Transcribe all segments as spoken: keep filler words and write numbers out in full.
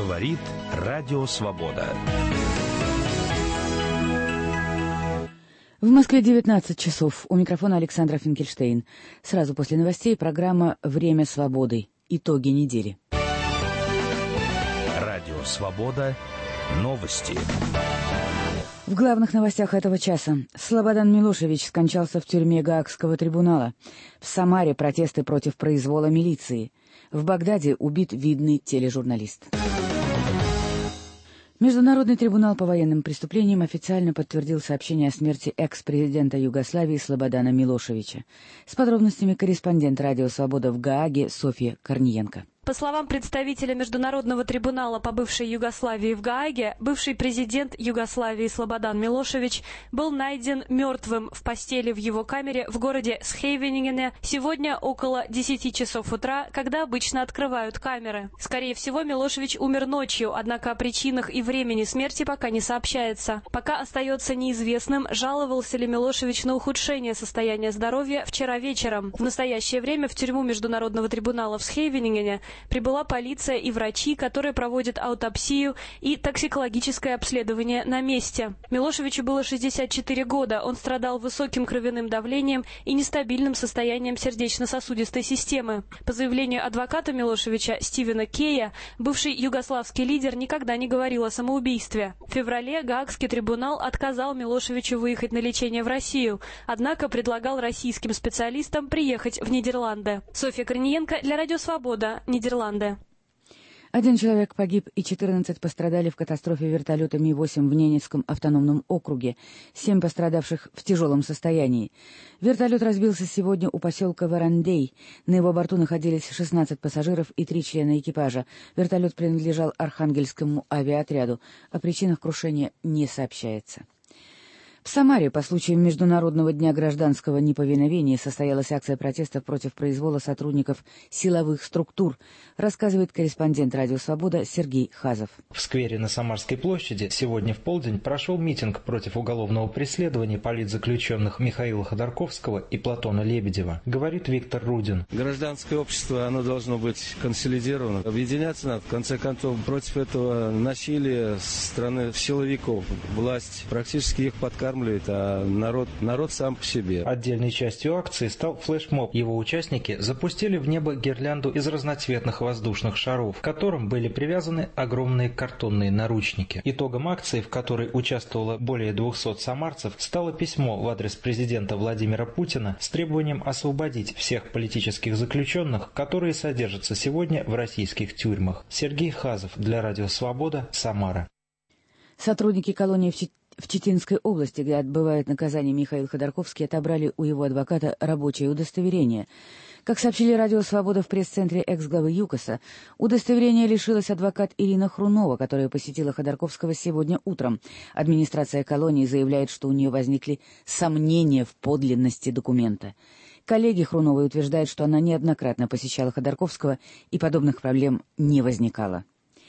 Говорит Радио Свобода. В Москве девятнадцать часов. У микрофона Александра Финкельштейн. Сразу после новостей программа «Время свободы». Итоги недели. Радио Свобода. Новости. В главных новостях этого часа. Слободан Милошевич скончался в тюрьме Гаагского трибунала. В Самаре протесты против произвола милиции. В Багдаде убит видный тележурналист. Международный трибунал по военным преступлениям официально подтвердил сообщение о смерти экс-президента Югославии Слободана Милошевича. С подробностями корреспондент «Радио Свобода» в Гааге Софья Корниенко. По словам представителя Международного трибунала по бывшей Югославии в Гааге, бывший президент Югославии Слободан Милошевич был найден мертвым в постели в его камере в городе Схейвенингене сегодня около десяти часов утра, когда обычно открывают камеры. Скорее всего, Милошевич умер ночью, однако о причинах и времени смерти пока не сообщается. Пока остается неизвестным, жаловался ли Милошевич на ухудшение состояния здоровья вчера вечером. В настоящее время в тюрьму Международного трибунала в Схейвенингене прибыла полиция и врачи, которые проводят аутопсию и токсикологическое обследование на месте. Милошевичу было шестьдесят четыре года. Он страдал высоким кровяным давлением и нестабильным состоянием сердечно-сосудистой системы. По заявлению адвоката Милошевича Стивена Кея, бывший югославский лидер никогда не говорил о самоубийстве. В феврале Гаагский трибунал отказал Милошевичу выехать на лечение в Россию, однако предлагал российским специалистам приехать в Нидерланды. Софья Корниенко для Радио Свобода, Нидерланды. Один человек погиб и четырнадцать пострадали в катастрофе вертолета Ми восемь в Ненецком автономном округе. Семь пострадавших в тяжелом состоянии. Вертолет разбился сегодня у поселка Варандей. На его борту находились шестнадцать пассажиров и три члена экипажа. Вертолет принадлежал Архангельскому авиаотряду. О причинах крушения не сообщается. В Самаре по случаю Международного дня гражданского неповиновения состоялась акция протеста против произвола сотрудников силовых структур, рассказывает корреспондент «Радио Свобода» Сергей Хазов. В сквере на Самарской площади сегодня в полдень прошел митинг против уголовного преследования политзаключенных Михаила Ходорковского и Платона Лебедева, говорит Виктор Рудин. Гражданское общество, оно должно быть консолидировано. Объединяться надо, в конце концов, против этого насилия со стороны силовиков. Власть практически их подкармливает. А народ, народ сам по себе. Отдельной частью акции стал флешмоб. Его участники запустили в небо гирлянду из разноцветных воздушных шаров, к которым были привязаны огромные картонные наручники. Итогом акции, в которой участвовало более двухсот самарцев, стало письмо в адрес президента Владимира Путина с требованием освободить всех политических заключенных, которые содержатся сегодня в российских тюрьмах. Сергей Хазов для Радио Свобода, Самара. Сотрудники колонии в Чит... В Читинской области, где отбывает наказание Михаил Ходорковский, отобрали у его адвоката рабочее удостоверение. Как сообщили Радио Свобода в пресс-центре экс-главы ЮКОСа, удостоверение лишилась адвокат Ирина Хрунова, которая посетила Ходорковского сегодня утром. Администрация колонии заявляет, что у нее возникли сомнения в подлинности документа. Коллеги Хруновой утверждают, что она неоднократно посещала Ходорковского и подобных проблем не возникало.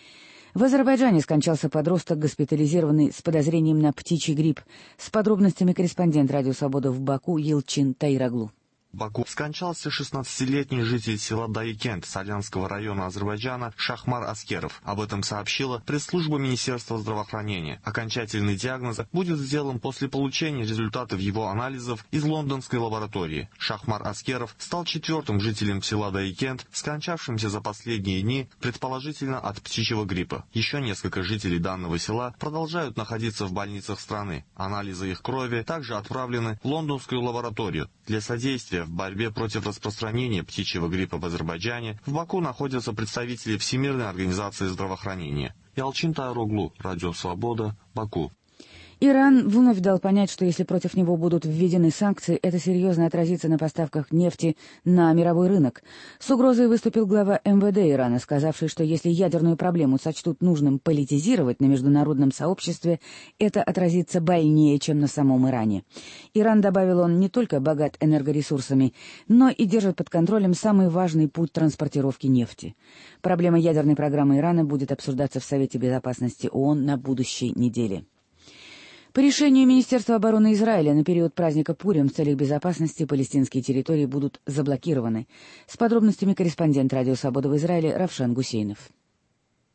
В Азербайджане скончался подросток, госпитализированный с подозрением на птичий грипп. С подробностями корреспондент «Радио Свобода» в Баку Елчин Тайраглу. В Баку скончался шестнадцатилетний житель села Дайкент Солянского района Азербайджана Шахмар Аскеров. Об этом сообщила пресс-служба Министерства здравоохранения. Окончательный диагноз будет сделан после получения результатов его анализов из лондонской лаборатории. Шахмар Аскеров стал четвертым жителем села Дайкент, скончавшимся за последние дни, предположительно от птичьего гриппа. Еще несколько жителей данного села продолжают находиться в больницах страны. Анализы их крови также отправлены в лондонскую лабораторию. Для содействия в борьбе против распространения птичьего гриппа в Азербайджане в Баку находятся представители Всемирной организации здравоохранения. Ялчин Тайраглу, Радио Свобода, Баку. Иран вновь дал понять, что если против него будут введены санкции, это серьезно отразится на поставках нефти на мировой рынок. С угрозой выступил глава эм вэ дэ Ирана, сказавший, что если ядерную проблему сочтут нужным политизировать на международном сообществе, это отразится больнее, чем на самом Иране. Иран, добавил он, не только богат энергоресурсами, но и держит под контролем самый важный путь транспортировки нефти. Проблема ядерной программы Ирана будет обсуждаться в Совете Безопасности ООН на будущей неделе. По решению Министерства обороны Израиля на период праздника Пурим в целях безопасности палестинские территории будут заблокированы. С подробностями корреспондент «Радио Свобода» в Израиле Равшан Гусейнов.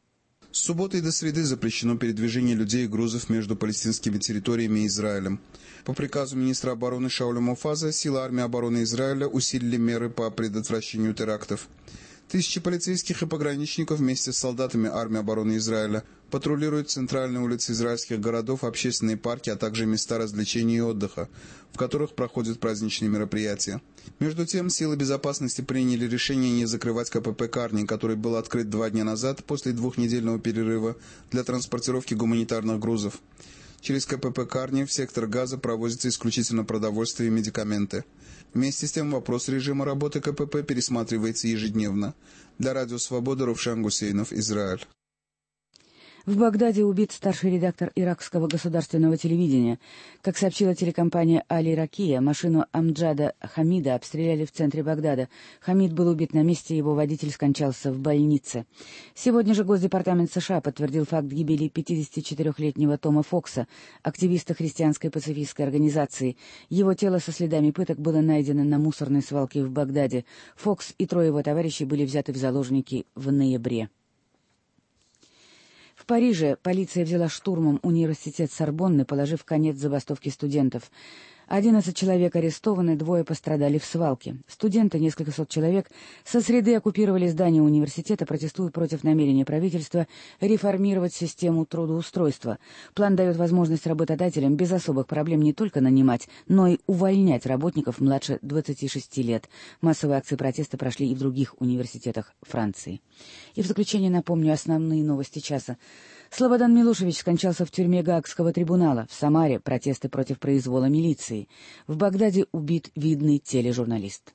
С субботы до среды запрещено передвижение людей и грузов между палестинскими территориями и Израилем. По приказу министра обороны Шауля Муфаза силы армии обороны Израиля усилили меры по предотвращению терактов. Тысячи полицейских и пограничников вместе с солдатами армии обороны Израиля патрулируют центральные улицы израильских городов, общественные парки, а также места развлечений и отдыха, в которых проходят праздничные мероприятия. Между тем, силы безопасности приняли решение не закрывать КПП «Карни», который был открыт два дня назад после двухнедельного перерыва для транспортировки гуманитарных грузов. Через КПП «Карни» в сектор Газа провозятся исключительно продовольствие и медикаменты. Вместе с тем вопрос режима работы КПП пересматривается ежедневно. Для Радио Свобода Рувшан Гусейнов, Израиль. В Багдаде убит старший редактор иракского государственного телевидения. Как сообщила телекомпания «Али Ракия», машину Амджада Хамида обстреляли в центре Багдада. Хамид был убит на месте, его водитель скончался в больнице. Сегодня же Госдепартамент США подтвердил факт гибели пятидесятичетырёхлетнего Тома Фокса, активиста христианской пацифистской организации. Его тело со следами пыток было найдено на мусорной свалке в Багдаде. Фокс и трое его товарищей были взяты в заложники в ноябре. В Париже полиция взяла штурмом университет Сорбонны, положив конец забастовке студентов. Одиннадцать человек арестованы, двое пострадали в свалке. Студенты, несколько сот человек, со среды оккупировали здание университета, протестуя против намерения правительства реформировать систему трудоустройства. План дает возможность работодателям без особых проблем не только нанимать, но и увольнять работников младше двадцати шести лет. Массовые акции протеста прошли и в других университетах Франции. И в заключение напомню основные новости часа. Слободан Милошевич скончался в тюрьме Гаагского трибунала. В Самаре протесты против произвола милиции. В Багдаде убит видный тележурналист.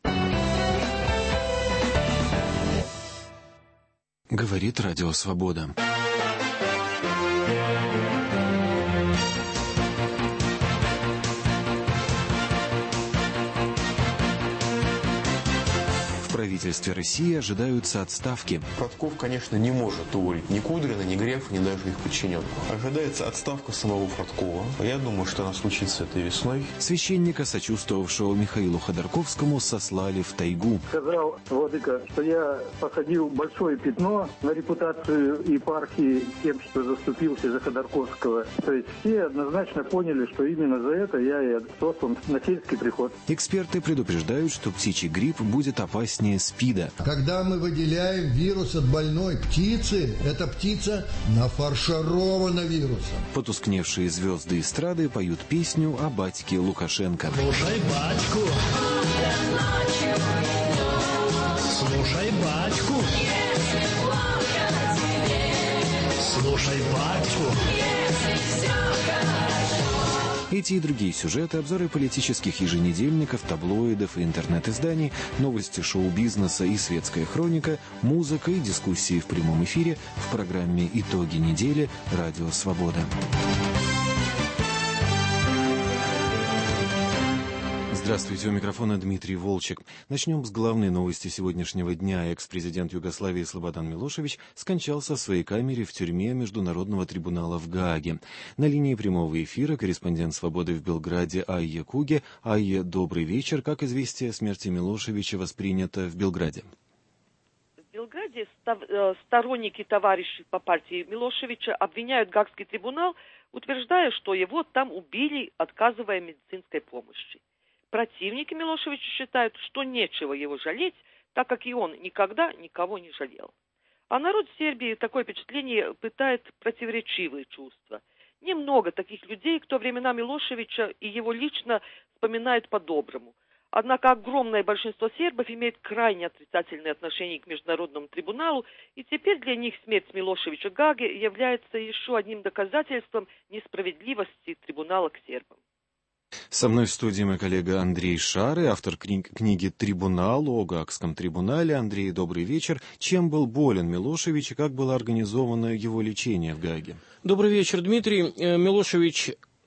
Говорит Радио Свобода. В правительстве России ожидаются отставки. Фродков, конечно, не может уволить ни Кудрина, ни Грефа, ни даже их подчиненных. Ожидается отставка самого Фродкова. Я думаю, что она случится этой весной. Священника, сочувствовавшего Михаилу Ходорковскому, сослали в тайгу. Сказал владыка, что я посадил большое пятно на репутацию епархии тем, что заступился за Ходорковского. То есть все однозначно поняли, что именно за это я и сослан на сельский приход. Эксперты предупреждают, что птичий грипп будет опаснее СПИДа. Когда мы выделяем вирус от больной птицы, эта птица нафарширована вирусом. Потускневшие звезды эстрады поют песню о батьке Лукашенко. Слушай батьку, слушай батьку, слушай батьку. Эти и другие сюжеты, обзоры политических еженедельников, таблоидов и интернет-изданий, новости шоу-бизнеса и светская хроника, музыка и дискуссии в прямом эфире в программе «Итоги недели» Радио Свобода. Здравствуйте, у микрофона Дмитрий Волчек. Начнем с главной новости сегодняшнего дня. Экс-президент Югославии Слободан Милошевич скончался в своей камере в тюрьме Международного трибунала в Гааге. На линии прямого эфира корреспондент «Свободы» в Белграде Айя Куге. Айя, добрый вечер. Как известие о смерти Милошевича воспринято в Белграде? В Белграде сторонники товарищей по партии Милошевича обвиняют Гаагский трибунал, утверждая, что его там убили, отказывая медицинской помощи. Противники Милошевича считают, что нечего его жалеть, так как и он никогда никого не жалел. А народ Сербии такое впечатление пытает противоречивые чувства. Немного таких людей, кто времена Милошевича и его лично вспоминают по-доброму. Однако огромное большинство сербов имеет крайне отрицательное отношение к Международному трибуналу, и теперь для них смерть Милошевича в Гааге является еще одним доказательством несправедливости трибунала к сербам. Со мной в студии мой коллега Андрей Шары, автор кни- книги «Трибунал» о Гаагском трибунале. Андрей, добрый вечер. Чем был болен Милошевич и как было организовано его лечение в Гааге? Добрый вечер, Дмитрий. Милошевич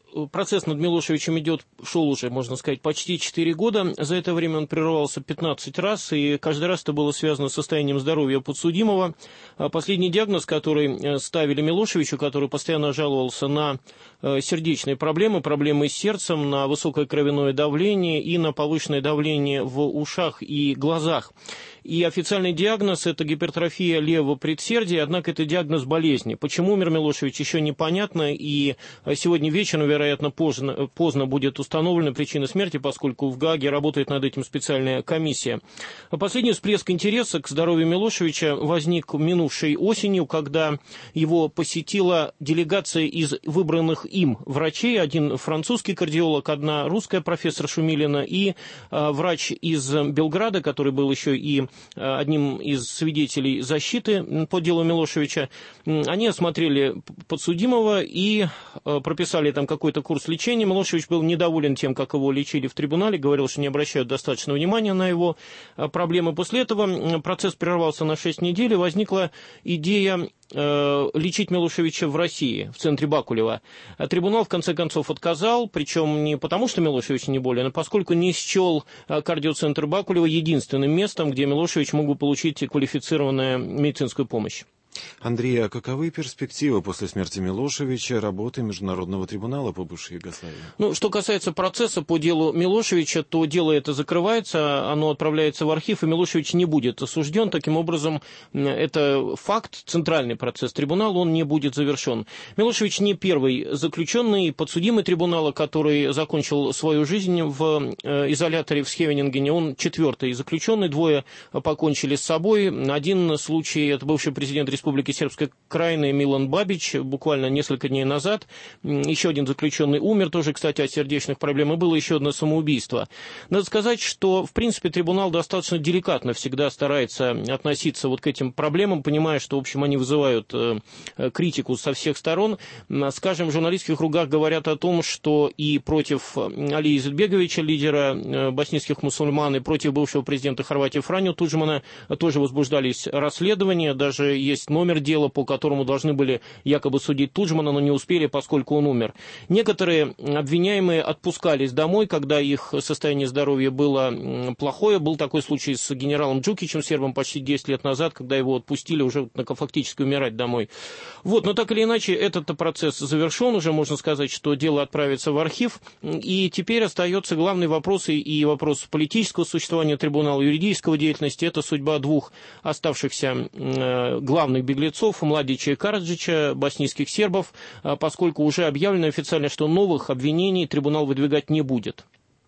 процесс над Милошевичем идет, шел уже, можно сказать, почти четыре года. За это время он прерывался пятнадцать раз, и каждый раз это было связано с состоянием здоровья подсудимого. Последний диагноз, который ставили Милошевичу, который постоянно жаловался на сердечные проблемы, проблемы с сердцем, на высокое кровяное давление и на повышенное давление в ушах и глазах. И официальный диагноз – это гипертрофия левого предсердия, однако это диагноз болезни. Почему умер Милошевич, еще непонятно, и сегодня вечером, вероятно, поздно, поздно будет установлена причина смерти, поскольку в Гааге работает над этим специальная комиссия. Последний всплеск интереса к здоровью Милошевича возник минувшей осенью, когда его посетила делегация из выбранных им врачей, один французский кардиолог, одна русская профессор Шумилина и а, врач из Белграда, который был еще и одним из свидетелей защиты по делу Милошевича. Они осмотрели подсудимого и прописали там какой-то курс лечения. Милошевич был недоволен тем, как его лечили в трибунале, говорил, что не обращают достаточно внимания на его проблемы. После этого процесс прервался на шесть недель, и возникла идея лечить Милошевича в России, в центре Бакулева. Трибунал в конце концов отказал, причем не потому, что Милошевич не болен, а поскольку не счел кардиоцентр Бакулева единственным местом, где Милошевич мог бы получить квалифицированную медицинскую помощь. Андрей, а каковы перспективы после смерти Милошевича работы Международного трибунала по бывшей Югославии? Ну, что касается процесса по делу Милошевича, то дело это закрывается, оно отправляется в архив, и Милошевич не будет осужден. Таким образом, это факт, центральный процесс трибунала, он не будет завершен. Милошевич не первый заключенный, подсудимый трибунала, который закончил свою жизнь в изоляторе в Схевенингене. Он четвертый заключенный, двое покончили с собой. Один случай, это бывший президент Республики Республики Сербской Крайины Милан Бабич буквально несколько дней назад. Еще один заключенный умер, тоже, кстати, от сердечных проблем, и было еще одно самоубийство. Надо сказать, что, в принципе, трибунал достаточно деликатно всегда старается относиться вот к этим проблемам, понимая, что, в общем, они вызывают э, критику со всех сторон. Скажем, в журналистских кругах говорят о том, что и против Алии Изетбеговича, лидера э, боснийских мусульман, и против бывшего президента Хорватии Франjo Tudjmana тоже возбуждались расследования, даже есть номер дела, по которому должны были якобы судить Туджмана, но не успели, поскольку он умер. Некоторые обвиняемые отпускались домой, когда их состояние здоровья было плохое. Был такой случай с генералом Джукичем, сербом, почти десять лет назад, когда его отпустили уже фактически умирать домой. Вот, но так или иначе, этот процесс завершен, уже можно сказать, что дело отправится в архив, и теперь остается главный вопрос, и вопрос политического существования трибунала, юридического деятельности, это судьба двух оставшихся э, главных беглецов, Младича и Караджича, боснийских сербов, поскольку уже объявлено официально, что новых обвинений трибунал выдвигать не будет.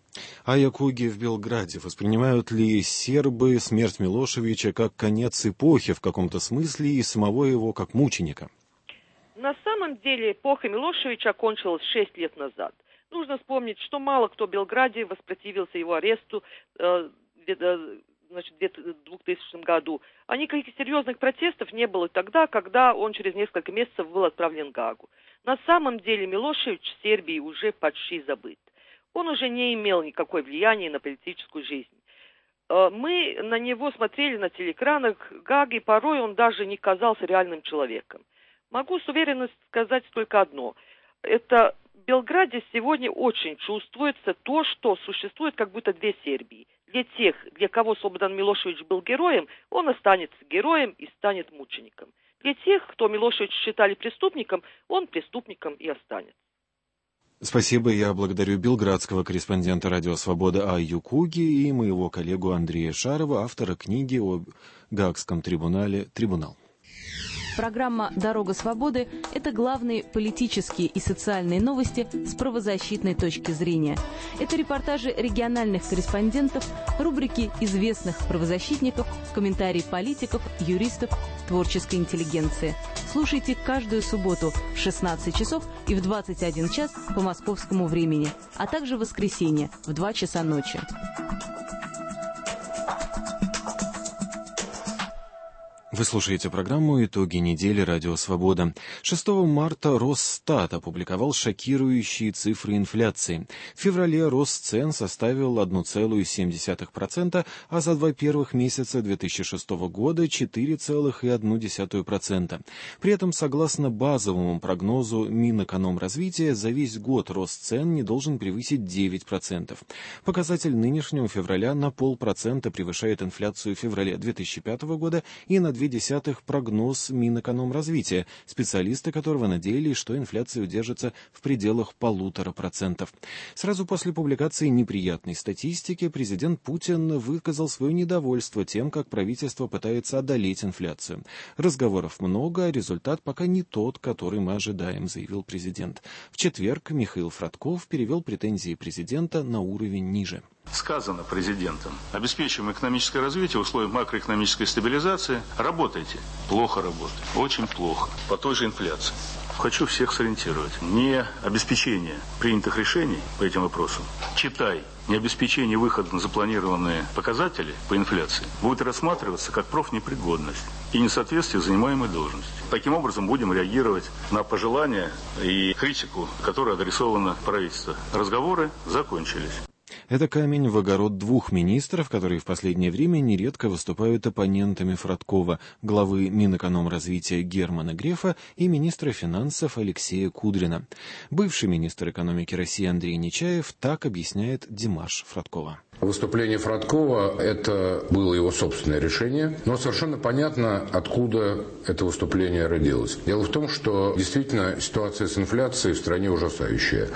А якуги в Белграде воспринимают ли сербы смерть Милошевича как конец эпохи в каком-то смысле и самого его как мученика? На самом деле эпоха Милошевича окончилась шесть лет назад. Нужно вспомнить, что мало кто в Белграде воспротивился его аресту э, значит, в двухтысячном году. А никаких серьезных протестов не было тогда, когда он через несколько месяцев был отправлен в Гаагу. На самом деле Милошевич в Сербии уже почти забыт. Он уже не имел никакой влияния на политическую жизнь. Мы на него смотрели на телеэкранах Гааги, и порой он даже не казался реальным человеком. Могу с уверенностью сказать только одно. Это в Белграде сегодня очень чувствуется то, что существует как будто две Сербии. Для тех, для кого Слободан Милошевич был героем, он останется героем и станет мучеником. Для тех, кто Милошевич считали преступником, он преступником и останется. Спасибо, я благодарю белградского корреспондента «Радио Свобода» Аю Якуги и моего коллегу Андрея Шарова, автора книги о Гаагском трибунале «Трибунал». Программа «Дорога свободы» – это главные политические и социальные новости с правозащитной точки зрения. Это репортажи региональных корреспондентов, рубрики известных правозащитников, комментарии политиков, юристов, творческой интеллигенции. Слушайте каждую субботу в шестнадцать часов и в двадцать один час по московскому времени, а также в воскресенье в два часа ночи. Вы слушаете программу «Итоги недели. Радио Свобода». шестого марта Росстат опубликовал шокирующие цифры инфляции. В феврале рост цен составил одна целая семь десятых процента, а за два первых месяца две тысячи шестого года четыре целых одна десятая процента. При этом, согласно базовому прогнозу Минэкономразвития, за весь год рост цен не должен превысить девять процентов. Показатель нынешнего февраля на полпроцента превышает инфляцию в феврале две тысячи пятого года и на две десятых прогноз Минэкономразвития, специалисты которого надеялись, что инфляция удержится в пределах полутора процентов. Сразу после публикации неприятной статистики президент Путин выказал свое недовольство тем, как правительство пытается одолеть инфляцию. Разговоров много, а результат пока не тот, который мы ожидаем, заявил президент. В четверг Михаил Фродков перевел претензии президента на уровень ниже. Сказано президентом: обеспечим экономическое развитие в условиях макроэкономической стабилизации. Работайте. Плохо работает. Очень плохо. По той же инфляции. Хочу всех сориентировать. Не обеспечение принятых решений по этим вопросам, читай, не обеспечение выхода на запланированные показатели по инфляции будет рассматриваться как профнепригодность и несоответствие занимаемой должности. Таким образом будем реагировать на пожелания и критику, которая адресована правительству. Разговоры закончились. Это камень в огород двух министров, которые в последнее время нередко выступают оппонентами Фродкова, главы Минэкономразвития Германа Грефа и министра финансов Алексея Кудрина. Бывший министр экономики России Андрей Нечаев так объясняет демарш Фродкова. Выступление Фродкова – это было его собственное решение, но совершенно понятно, откуда это выступление родилось. Дело в том, что действительно ситуация с инфляцией в стране ужасающая.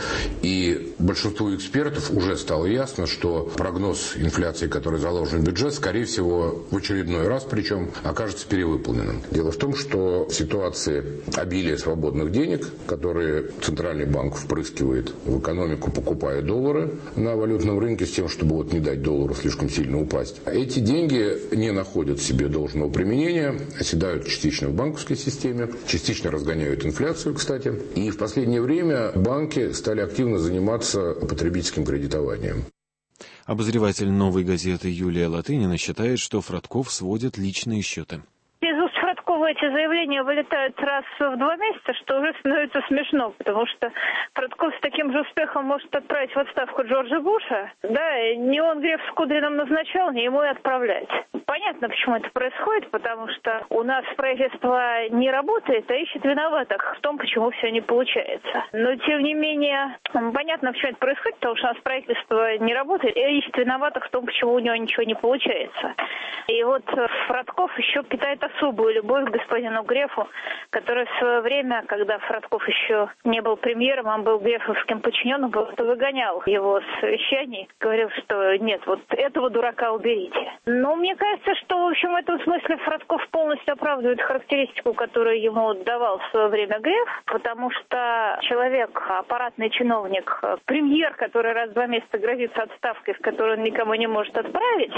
И большинству экспертов уже стало ясно, что прогноз инфляции, который заложен в бюджет, скорее всего, в очередной раз, причем, окажется перевыполненным. Дело в том, что в ситуации обилия свободных денег, которые Центральный банк впрыскивает в экономику, покупая доллары на валютном рынке с тем, чтобы вот не дать доллару слишком сильно упасть. Эти деньги не находят в себе должного применения, оседают частично в банковской системе, частично разгоняют инфляцию, кстати. И в последнее время банки стали активно заниматься потребительским кредитованием. Обозреватель «Новой газеты» Юлия Латынина считает, что Фродков сводит личные счеты. Из уст Фродкова эти заявления вылетают раз в два месяца, что уже становится смешно, потому что Фродков с таким же успехом может отправить в отставку Джорджа Буша. Да, не он Греф с Кудриным назначал, не ему и отправлять. Понятно, почему это происходит, потому что у нас правительство не работает, а ищет виноватых в том, почему все не получается. Но, тем не менее, понятно, почему это происходит, потому что у нас правительство не работает и ищет виноватых в том, почему у него ничего не получается. И вот Фродков еще питает особую любовь к господину Грефу, который в свое время, когда Фродков еще не был премьером, он был грефовским подчиненным, просто выгонял его с совещаний, говорил, что нет, вот этого дурака уберите. Но мне кажется, что, в общем, в этом смысле Фродков полностью оправдывает характеристику, которую ему давал в свое время Греф, потому что человек, аппаратный чиновник, премьер, который раз в два месяца грозится отставкой, в которую он никому не может отправить,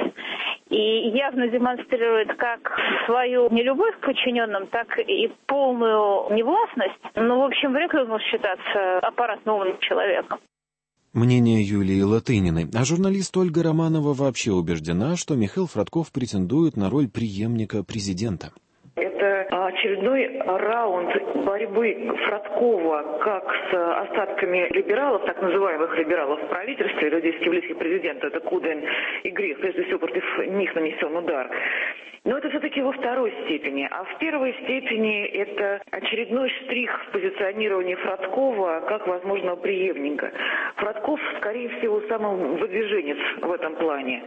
и явно демонстрирует как свою нелюбовь к подчиненным, так и полную невластность. Ну, в общем, вряд ли он может считаться аппаратно умным человеком. Мнение Юлии Латыниной. А журналист Ольга Романова вообще убеждена, что Михаил Фродков претендует на роль преемника президента. Это очередной раунд борьбы Фродкова как с остатками либералов, так называемых либералов в правительстве, людей, близких к президенту, это Кудрин и Греф, прежде всего против них нанесен удар. Но это все-таки во второй степени. А в первой степени это очередной штрих в позиционировании Фродкова как возможного преемника. Фродков, скорее всего, самый выдвиженец в этом плане.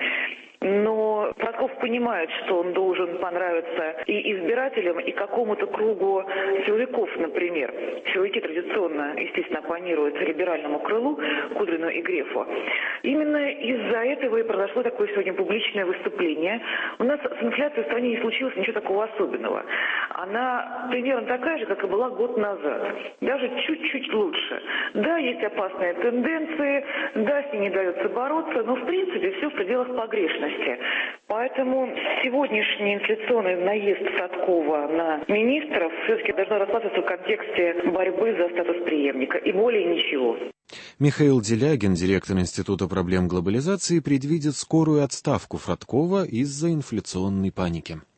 Но Фродков понимает, что он должен понравиться и избирателям, и какому-то кругу силовиков, например. Силовики традиционно, естественно, оппонируют либеральному крылу, Кудрину и Грефу. Именно из-за этого и произошло такое сегодня публичное выступление. У нас с инфляцией в стране не случилось ничего такого особенного. Она примерно такая же, как и была год назад. Даже чуть-чуть лучше. Да, есть опасные тенденции, да, с ней не дается бороться, но в принципе все в пределах погрешности. Поэтому сегодняшний инфляционный наезд Фродкова на министров все-таки должно рассматриваться в контексте борьбы за статус преемника. И более ничего. Михаил Делягин, директор Института проблем глобализации, предвидит скорую отставку Фродкова из-за инфляционной паники.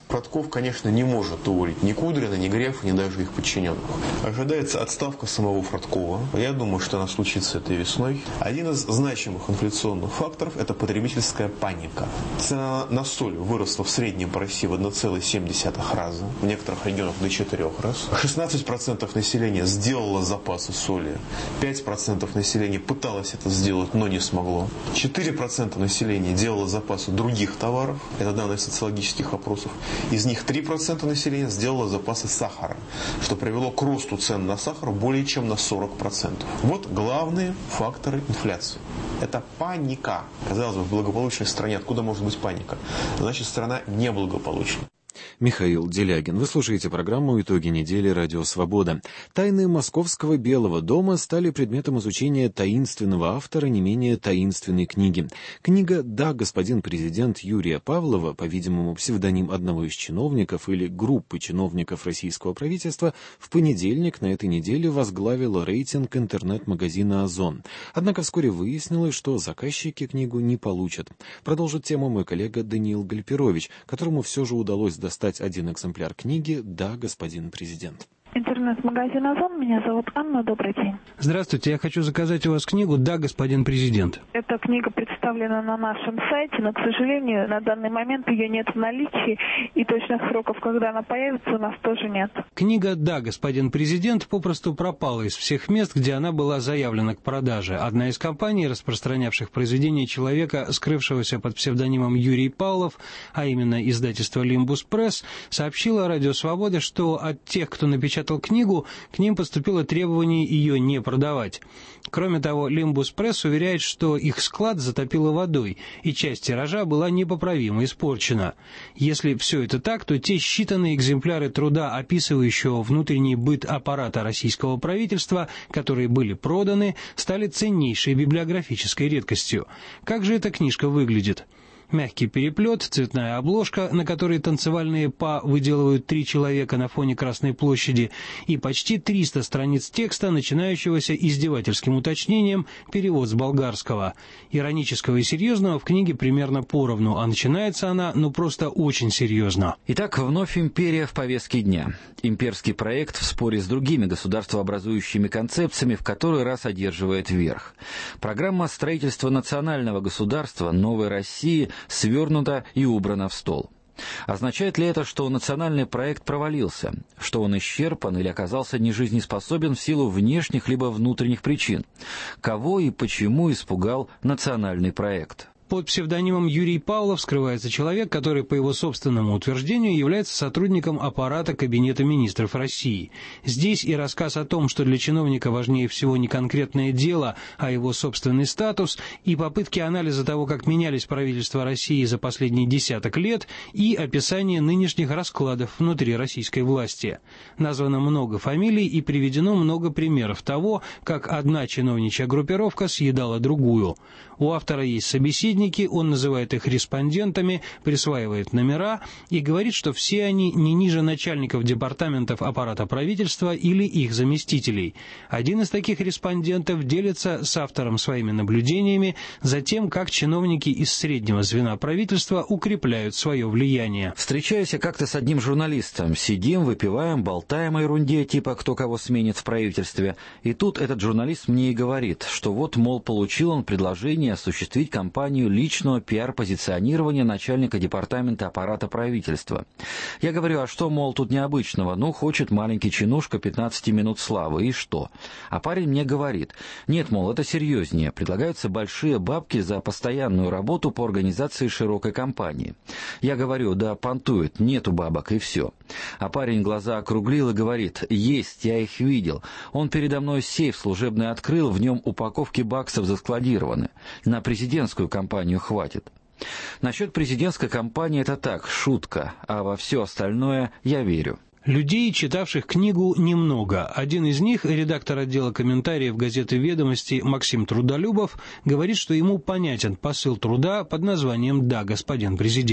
Фродков, конечно, не может уволить ни Кудрина, ни Грефа, ни даже их подчиненных. Ожидается отставка самого Фродкова. Я думаю, что она случится этой весной. Один из значимых инфляционных факторов – это потребительская паника. Цена на соль выросла в среднем по России в один целых семь десятых раза, в некоторых регионах до четырех раз. шестнадцать процентов населения сделало запасы соли, пять процентов населения пыталось это сделать, но не смогло. четыре процента населения делало запасы других товаров, это данные социологических опросов. Из них три процента населения сделало запасы сахара, что привело к росту цен на сахар более чем на сорок процентов. Вот главные факторы инфляции. Это паника. Казалось бы, в благополучной стране откуда может быть паника? Значит, страна неблагополучна. Михаил Делягин. Вы слушаете программу «Итоги недели. Радио Свобода». Тайны Московского Белого дома стали предметом изучения таинственного автора не менее таинственной книги. Книга «Да, господин президент» Юрия Павлова, по-видимому, псевдоним одного из чиновников или группы чиновников российского правительства, в понедельник на этой неделе возглавила рейтинг интернет-магазина «Озон». Однако вскоре выяснилось, что заказчики книгу не получат. Продолжит тему мой коллега Даниил Гальперович, которому все же удалось достать один экземпляр книги «Да, господин президент». Интернет-магазин «Озон». Меня зовут Анна. Добрый день. Здравствуйте. Я хочу заказать у вас книгу «Да, господин президент». Эта книга представлена на нашем сайте, но, к сожалению, на данный момент ее нет в наличии, и точных сроков, когда она появится, у нас тоже нет. Книга «Да, господин президент» попросту пропала из всех мест, где она была заявлена к продаже. Одна из компаний, распространявших произведения человека, скрывшегося под псевдонимом Юрий Павлов, а именно издательство «Лимбус Пресс», сообщила Радио Свобода, что от тех, кто напечатал книгу, к ним поступило требование ее не продавать. Кроме того, Лимбус Пресс уверяет, что их склад затопило водой, и часть тиража была непоправимо испорчена. Если все это так, то те считанные экземпляры труда, описывающего внутренний быт аппарата российского правительства, которые были проданы, стали ценнейшей библиографической редкостью. Как же эта книжка выглядит? Мягкий переплет, цветная обложка, на которой танцевальные па выделывают три человека на фоне Красной площади, и почти триста страниц текста, начинающегося издевательским уточнением «перевод с болгарского». Иронического и серьезного в книге примерно поровну, а начинается она, ну, просто очень серьезно. Итак, вновь империя в повестке дня. Имперский проект в споре с другими государствообразующими концепциями в который раз одерживает верх. Программа строительства национального государства новой России свернута и убрана в стол. Означает ли это, что национальный проект провалился, что он исчерпан или оказался нежизнеспособен в силу внешних либо внутренних причин? Кого и почему испугал национальный проект? Под псевдонимом Юрий Павлов скрывается человек, который, по его собственному утверждению, является сотрудником аппарата Кабинета министров России. Здесь и рассказ о том, что для чиновника важнее всего не конкретное дело, а его собственный статус, и попытки анализа того, как менялись правительства России за последние десяток лет, и описание нынешних раскладов внутри российской власти. Названо много фамилий и приведено много примеров того, как одна чиновничья группировка съедала другую. У автора есть собеседник, он называет их респондентами, присваивает номера и говорит, что все они не ниже начальников департаментов аппарата правительства или их заместителей. Один из таких респондентов делится с автором своими наблюдениями за тем, как чиновники из среднего звена правительства укрепляют свое влияние. Встречаюсь я как-то с одним журналистом. Сидим, выпиваем, болтаем о ерунде, типа кто кого сменит в правительстве. И тут этот журналист мне и говорит, что вот, мол, получил он предложение осуществить кампанию личного пиар-позиционирования начальника департамента аппарата правительства. Я говорю, а что, мол, тут необычного? Ну, хочет маленький чинушка пятнадцать минут славы, и что? А парень мне говорит, нет, мол, это серьезнее, предлагаются большие бабки за постоянную работу по организации широкой кампании. Я говорю, да понтует, нету бабок, и все. А парень глаза округлил и говорит, есть, я их видел. Он передо мной сейф служебный открыл, в нем упаковки баксов заскладированы. На президентскую кампанию хватит. Насчет президентской кампании это так, шутка, а во все остальное я верю. Людей, читавших книгу, немного. Один из них, редактор отдела комментариев газеты «Ведомости» Максим Трудолюбов, говорит, что ему понятен посыл труда под названием «Да, господин президент».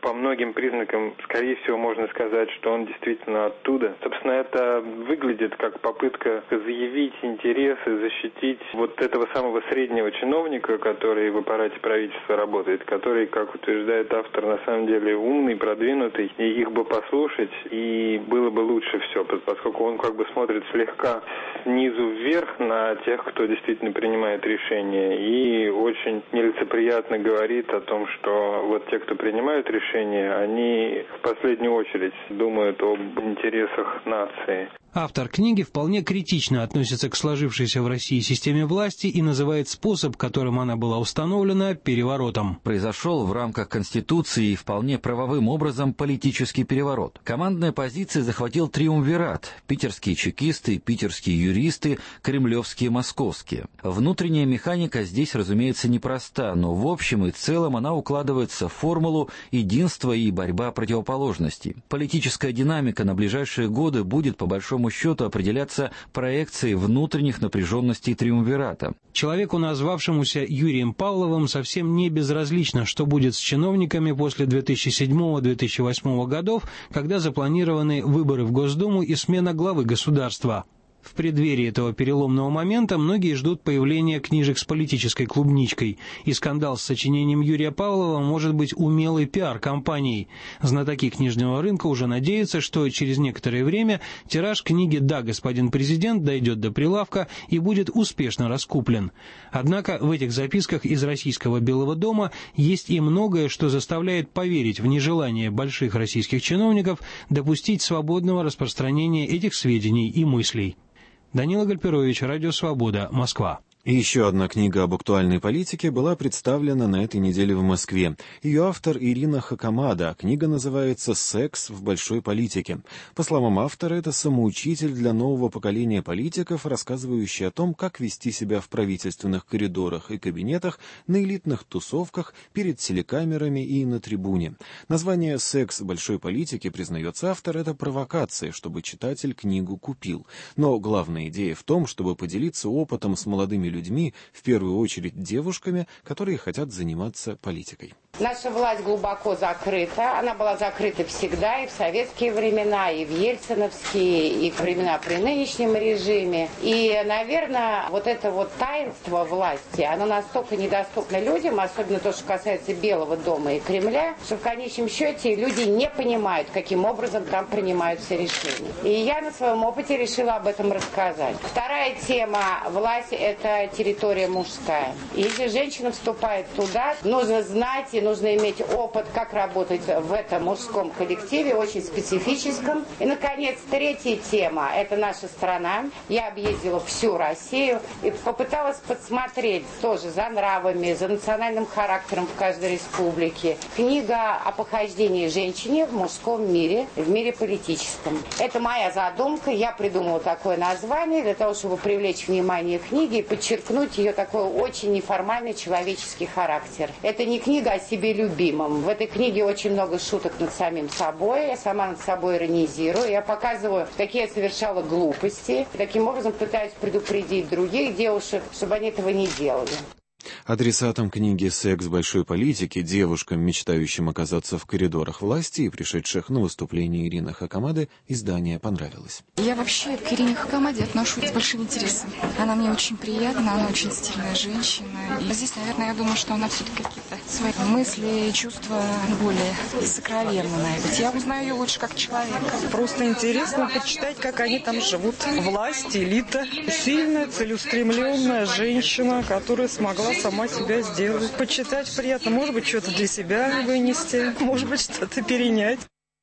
по многим признакам, скорее всего, можно сказать, что он действительно оттуда. Собственно, это выглядит как попытка заявить интересы, защитить вот этого самого среднего чиновника, который в аппарате правительства работает, который, как утверждает автор, на самом деле умный, продвинутый, и их бы послушать, и было бы лучше все, поскольку он как бы смотрит слегка снизу вверх на тех, кто действительно принимает решения, и очень нелицеприятно говорит о том, что вот те, кто принимают решения, они в последнюю очередь думают об интересах нации. Автор книги вполне критично относится к сложившейся в России системе власти и называет способ, которым она была установлена, переворотом. Произошел в рамках Конституции и вполне правовым образом политический переворот. Командные позиции захватил триумвират – питерские чекисты, питерские юристы, кремлевские московские. Внутренняя механика здесь, разумеется, непроста, но в общем и целом она укладывается в формулу единства и борьба противоположностей. Политическая динамика на ближайшие годы будет, по большому счету, определяться проекцией внутренних напряженностей триумвирата. Человеку, назвавшемуся Юрием Павловым, совсем не безразлично, что будет с чиновниками после две тысячи седьмого — две тысячи восьмого годов, когда запланированы выборы в Госдуму и смена главы государства. В преддверии этого переломного момента многие ждут появления книжек с политической клубничкой, и скандал с сочинением Юрия Павлова может быть умелой пиар-компанией. Знатоки книжного рынка уже надеются, что через некоторое время тираж книги «Да, господин президент» дойдет до прилавка и будет успешно раскуплен. Однако в этих записках из российского Белого дома есть и многое, что заставляет поверить в нежелание больших российских чиновников допустить свободного распространения этих сведений и мыслей. Данила Гальперович, Радио Свобода, Москва. И еще одна книга об актуальной политике была представлена на этой неделе в Москве. Ее автор Ирина Хакамада. Книга называется «Секс в большой политике». По словам автора, это самоучитель для нового поколения политиков, рассказывающий о том, как вести себя в правительственных коридорах и кабинетах, на элитных тусовках, перед телекамерами и на трибуне. Название «Секс в большой политике», признается автор, это провокация, чтобы читатель книгу купил. Но главная идея в том, чтобы поделиться опытом с молодыми людьми, в первую очередь девушками, которые хотят заниматься политикой. Наша власть глубоко закрыта. Она была закрыта всегда, и в советские времена, и в ельциновские, и в времена при нынешнем режиме. И, наверное, вот это вот таинство власти, оно настолько недоступно людям, особенно то, что касается Белого дома и Кремля, что в конечном счете люди не понимают, каким образом там принимаются решения. И я на своем опыте решила об этом рассказать. Вторая тема – власть – это территория мужская. И если женщина вступает туда, нужно знать и нужно иметь опыт, как работать в этом мужском коллективе, очень специфическом. И, наконец, третья тема – это наша страна. Я объездила всю Россию и попыталась подсмотреть тоже за нравами, за национальным характером в каждой республике. Книга о похождении женщины в мужском мире, в мире политическом. Это моя задумка. Я придумала такое название для того, чтобы привлечь внимание книги и подчеркнуть ее такой очень неформальный человеческий характер. Это не книга о себе любимом. В этой книге очень много шуток над самим собой. Я сама над собой иронизирую. Я показываю, какие я совершала глупости. И таким образом пытаюсь предупредить других девушек, чтобы они этого не делали. Адресатам книги «Секс большой политики», девушкам, мечтающим оказаться в коридорах власти и пришедших на выступление Ирины Хакамады, издание понравилось. Я вообще к Ирине Хакамаде отношусь с большим интересом. Она мне очень приятна, она очень стильная женщина. И здесь, наверное, я думаю, что она все-таки какие-то свои мысли, чувства более сокровенны, наверное. Я узнаю ее лучше как человека. Просто интересно почитать, как они там живут. Власть, элита, сильная, целеустремленная женщина, которая смогла сама себя сделать. Почитать приятно, может быть, что-то для себя вынести, может быть, что-то перенять.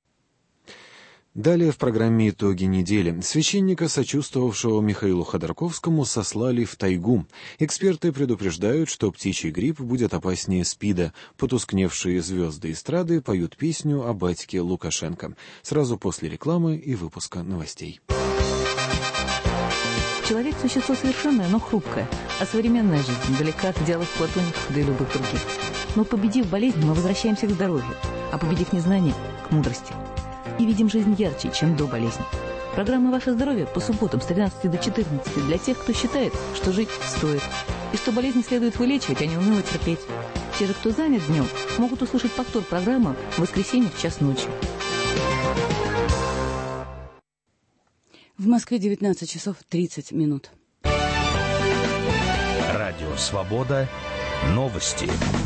Далее в программе «Итоги недели». Священника, сочувствовавшего Михаилу Ходорковскому, сослали в тайгу. Эксперты предупреждают, что птичий грипп будет опаснее СПИДа. Потускневшие звезды эстрады поют песню о батьке Лукашенко. Сразу после рекламы и выпуска новостей. Человек – существо совершенное, но хрупкое, а современная жизнь далека от идеалов платоников да и любых других. Но победив болезнь, мы возвращаемся к здоровью, а победив незнание – к мудрости. И видим жизнь ярче, чем до болезни. Программа «Ваше здоровье» по субботам с тринадцати до четырнадцати для тех, кто считает, что жить стоит, и что болезнь следует вылечивать, а не уныло терпеть. Те же, кто занят днем, могут услышать повтор программы в воскресенье в час ночи. В Москве девятнадцать часов тридцать минут. Радио «Свобода». Новости.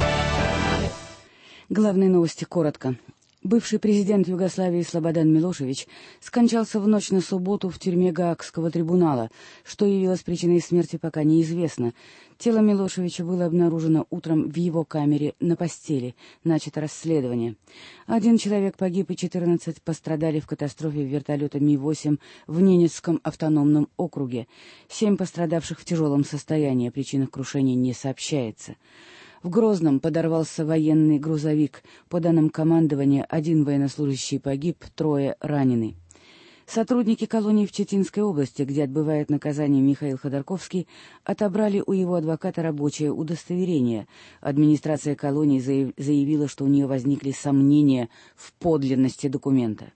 Главные новости коротко. Бывший президент Югославии Слободан Милошевич скончался в ночь на субботу в тюрьме Гаагского трибунала. Что явилось причиной смерти, пока неизвестно. Тело Милошевича было обнаружено утром в его камере на постели. Начато расследование. Один человек погиб и четырнадцать пострадали в катастрофе вертолета Ми восемь в Ненецком автономном округе. Семь пострадавших в тяжелом состоянии. О причинах крушения не сообщается. В Грозном подорвался военный грузовик. По данным командования, один военнослужащий погиб, трое ранены. Сотрудники колонии в Читинской области, где отбывает наказание Михаил Ходорковский, отобрали у его адвоката рабочее удостоверение. Администрация колонии заявила, что у нее возникли сомнения в подлинности документа.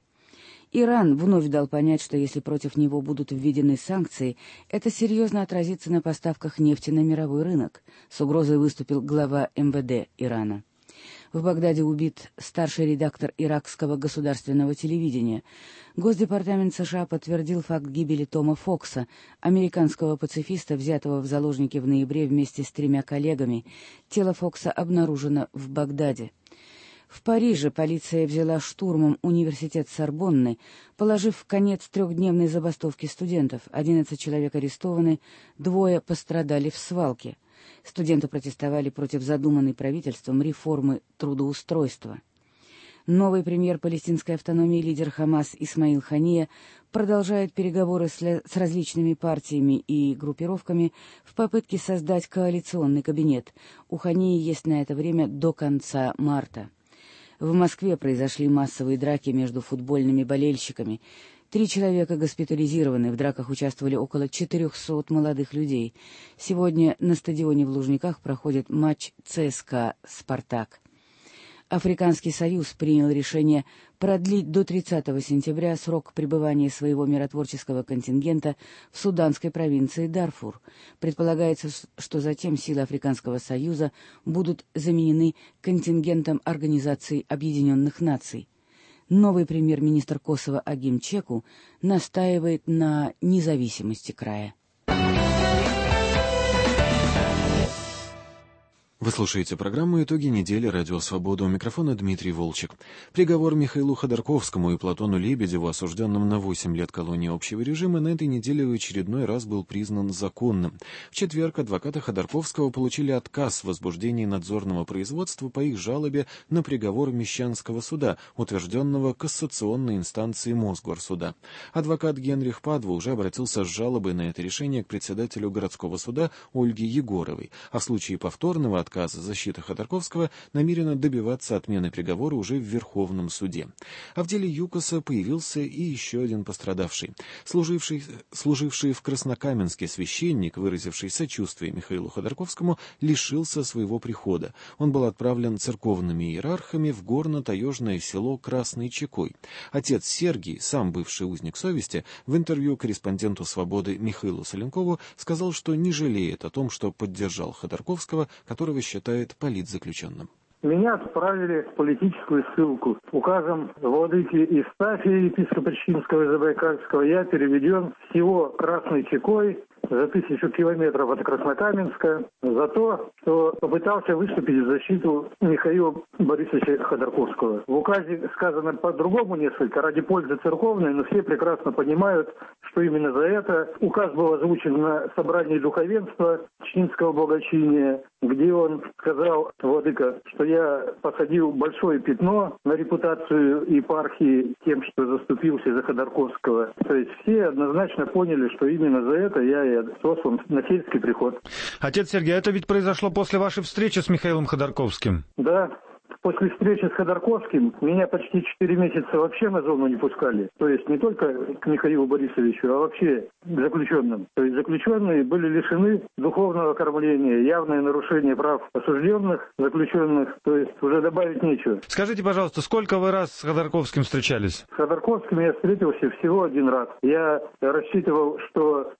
Иран вновь дал понять, что если против него будут введены санкции, это серьезно отразится на поставках нефти на мировой рынок. С угрозой выступил глава эм вэ дэ Ирана. В Багдаде убит старший редактор иракского государственного телевидения. Госдепартамент США подтвердил факт гибели Тома Фокса, американского пацифиста, взятого в заложники в ноябре вместе с тремя коллегами. Тело Фокса обнаружено в Багдаде. В Париже полиция взяла штурмом университет Сорбонны, положив конец трехдневной забастовке студентов. Одиннадцать человек арестованы, двое пострадали в свалке. Студенты протестовали против задуманной правительством реформы трудоустройства. Новый премьер палестинской автономии, лидер Хамас Исмаил Хания, продолжает переговоры с, с различными партиями и группировками в попытке создать коалиционный кабинет. У Хании есть на это время до конца марта. В Москве произошли массовые драки между футбольными болельщиками. Три человека госпитализированы. В драках участвовали около четырехсот молодых людей. Сегодня на стадионе в Лужниках проходит матч ЦСКА «Спартак». Африканский союз принял решение продлить до тридцатого сентября срок пребывания своего миротворческого контингента в суданской провинции Дарфур. Предполагается, что затем силы Африканского союза будут заменены контингентом Организации Объединенных Наций. Новый премьер-министр Косово Агим Чеку настаивает на независимости края. Вы слушаете программу «Итоги недели. Радио Свобода». У микрофона Дмитрий Волчек. Приговор Михаилу Ходорковскому и Платону Лебедеву, осужденным на восемь лет колонии общего режима, на этой неделе в очередной раз был признан законным. В четверг адвокаты Ходорковского получили отказ в возбуждении надзорного производства по их жалобе на приговор Мещанского суда, утвержденного кассационной инстанцией Мосгорсуда. Адвокат Генрих Падва уже обратился с жалобой на это решение к председателю городского суда Ольге Егоровой, а в случае повторного отказа защита Ходорковского намерена добиваться отмены приговора уже в Верховном суде. А в деле ЮКОСа появился и еще один пострадавший. Служивший, служивший в Краснокаменске священник, выразивший сочувствие Михаилу Ходорковскому, лишился своего прихода. Он был отправлен церковными иерархами в горно-таежное село Красный Чекой. Отец Сергий, сам бывший узник совести, в интервью корреспонденту «Свободы» Михаилу Соленкову сказал, что не жалеет о том, что поддержал Ходорковского, которого считает политзаключенным. Меня отправили в политическую ссылку. Указом владыки Евстафия, епископа Читинского и Забайкальского, я переведен в село Красный Чекой за тысячу километров от Краснокаменска за то, что попытался выступить в защиту Михаила Борисовича Ходорковского. В указе сказано по-другому несколько, ради пользы церковной, но все прекрасно понимают, что именно за это. Указ был озвучен на собрании духовенства Читинского благочиния, где он сказал, владыка, что я посадил большое пятно на репутацию епархии тем, что заступился за Ходорковского. То есть все однозначно поняли, что именно за это я и сослан на сельский приход. Отец Сергей, это ведь произошло после вашей встречи с Михаилом Ходорковским? Да. После встречи с Ходорковским меня почти четыре месяца вообще на зону не пускали. То есть не только к Михаилу Борисовичу, а вообще к заключенным. То есть заключенные были лишены духовного кормления, явное нарушение прав осужденных, заключенных. То есть уже добавить нечего. Скажите, пожалуйста, сколько вы раз с Ходорковским встречались? С Ходорковским я встретился всего один раз. Я рассчитывал, что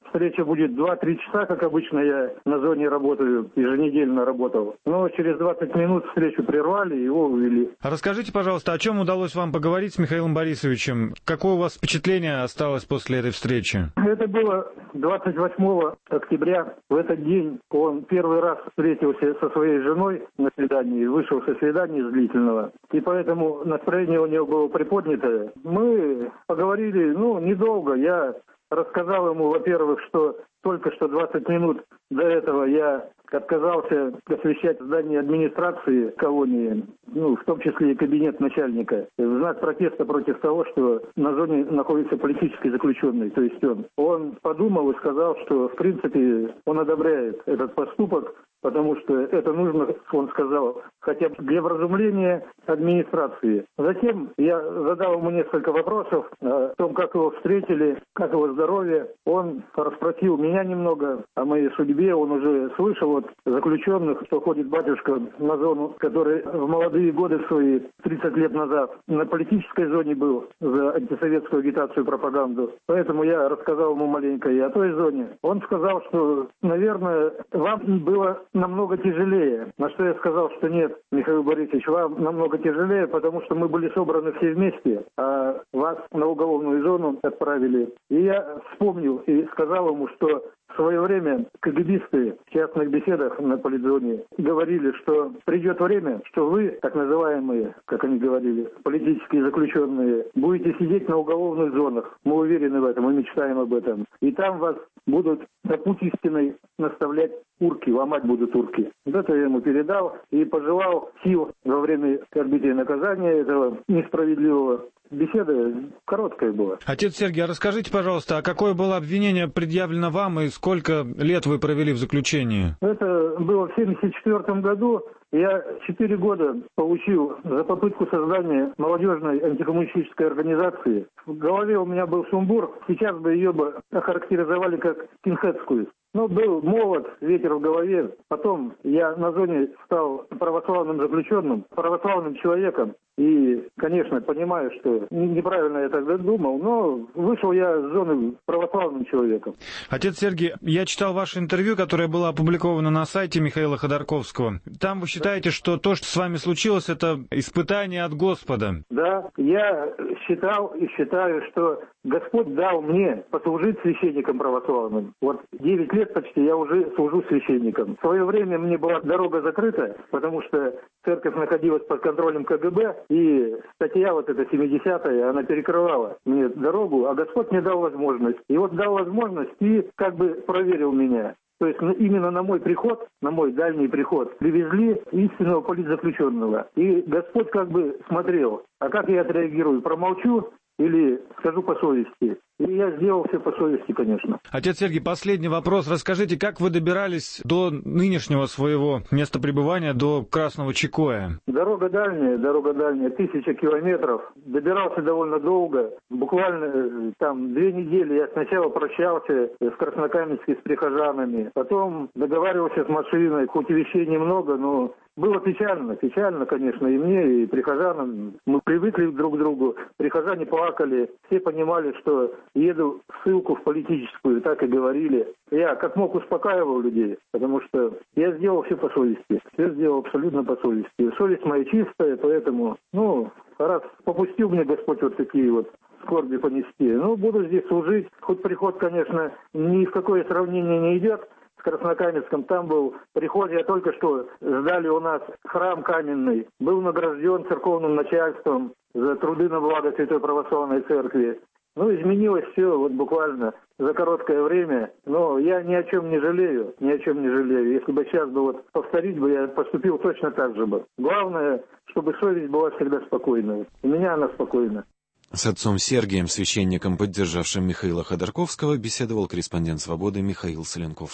встреча будет два-три часа, как обычно я на зоне работаю, еженедельно работал. Но через двадцать минут встречу прервали, его увели. Расскажите, пожалуйста, о чем удалось вам поговорить с Михаилом Борисовичем? Какое у вас впечатление осталось после этой встречи? Это было двадцать восьмого октября. В этот день он первый раз встретился со своей женой на свидании, вышел со свидания длительного. И поэтому настроение у него было приподнятое. Мы поговорили, ну, недолго. Я рассказал ему, во-первых, что только что двадцать минут до этого я отказался освещать здание администрации колонии, ну, в том числе и кабинет начальника, в знак протеста против того, что на зоне находится политический заключенный, то есть он. Он подумал и сказал, что, в принципе, он одобряет этот поступок, потому что это нужно, он сказал, хотя бы для вразумления администрации. Затем я задал ему несколько вопросов о том, как его встретили, как его здоровье. Он расспросил меня немного о моей судьбе, он уже слышал от заключенных, что ходит батюшка на зону, который в молодые годы свои, тридцать лет назад, на политической зоне был за антисоветскую агитацию и пропаганду. Поэтому я рассказал ему маленько и о той зоне. Он сказал, что, наверное, вам было намного тяжелее. На что я сказал, что нет, Михаил Борисович, вам намного тяжелее, потому что мы были собраны все вместе, а вас на уголовную зону отправили. И я вспомнил и сказал ему, что в свое время КГБисты в частных беседах на политзоне говорили, что придет время, что вы, так называемые, как они говорили, политические заключенные, будете сидеть на уголовных зонах. Мы уверены в этом, мы мечтаем об этом. И там вас будут на путь истинный наставлять урки, ломать будут урки. Вот это я ему передал и пожелал сил во время отбытия наказания этого несправедливого. Беседа короткая была. Отец Сергий, а расскажите, пожалуйста, а какое было обвинение предъявлено вам и сколько лет вы провели в заключении? Это было в семьдесят четвёртом году. Я четыре года получил за попытку создания молодежной антикоммунистической организации. В голове у меня был сумбур. Сейчас бы ее бы охарактеризовали как кинхетскую. Но был молод, ветер в голове. Потом я на зоне стал православным заключенным, православным человеком. И, конечно, понимаю, что неправильно я тогда думал, но вышел я из зоны православным человеком. Отец Сергий, я читал ваше интервью, которое было опубликовано на сайте Михаила Ходорковского. Там вы считаете, что то, что с вами случилось, это испытание от Господа? Да, я считал и считаю, что Господь дал мне послужить священником православным. Вот девять лет почти я уже служу священником. В свое время мне была дорога закрыта, потому что церковь находилась под контролем КГБ, и статья вот эта семидесятая, она перекрывала мне дорогу, а Господь мне дал возможность. И вот дал возможность и как бы проверил меня. То есть именно на мой приход, на мой дальний приход, привезли истинного политзаключенного. И Господь как бы смотрел, а как я отреагирую, промолчу или скажу по совести. И я сделал все по совести, конечно. Отец Сергий, последний вопрос. Расскажите, как вы добирались до нынешнего своего места пребывания, до Красного Чекоя? Дорога дальняя, дорога дальняя, тысяча километров. Добирался довольно долго. Буквально там две недели я сначала прощался в Краснокаменске с прихожанами. Потом договаривался с машиной, хоть вещей немного, но было печально, печально, конечно, и мне, и прихожанам. Мы привыкли друг к другу, прихожане плакали, все понимали, что еду в ссылку в политическую, так и говорили. Я как мог успокаивал людей, потому что я сделал все по совести, все сделал абсолютно по совести. Совесть моя чистая, поэтому, ну, раз попустил мне Господь вот такие вот скорби понести, ну, буду здесь служить. Хоть приход, конечно, ни в какое сравнение не идет с Краснокаменском. Там был приход, я только что сдали у нас храм каменный, был награжден церковным начальством за труды на благо Святой Православной Церкви. Ну, изменилось все вот буквально за короткое время, но я ни о чем не жалею, ни о чем не жалею. Если бы сейчас бы вот повторить бы, я поступил точно так же бы. Главное, чтобы совесть была всегда спокойной. У меня она спокойна. С отцом Сергием, священником, поддержавшим Михаила Ходорковского, беседовал корреспондент «Свободы» Михаил Соленков.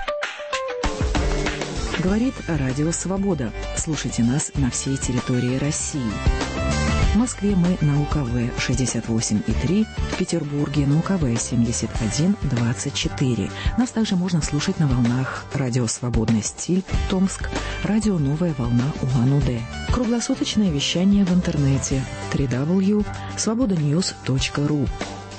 Говорит Радио Свобода. Слушайте нас на всей территории России. В Москве мы на УКВ шестьдесят восемь и три, в Петербурге на УКВ семьдесят один двадцать четыре. Нас также можно слушать на волнах Радио Свободный стиль, Томск, Радио Новая волна Улан-Удэ. Круглосуточное вещание в интернете дабл ю дабл ю дабл ю точка свобода ньюс точка ру.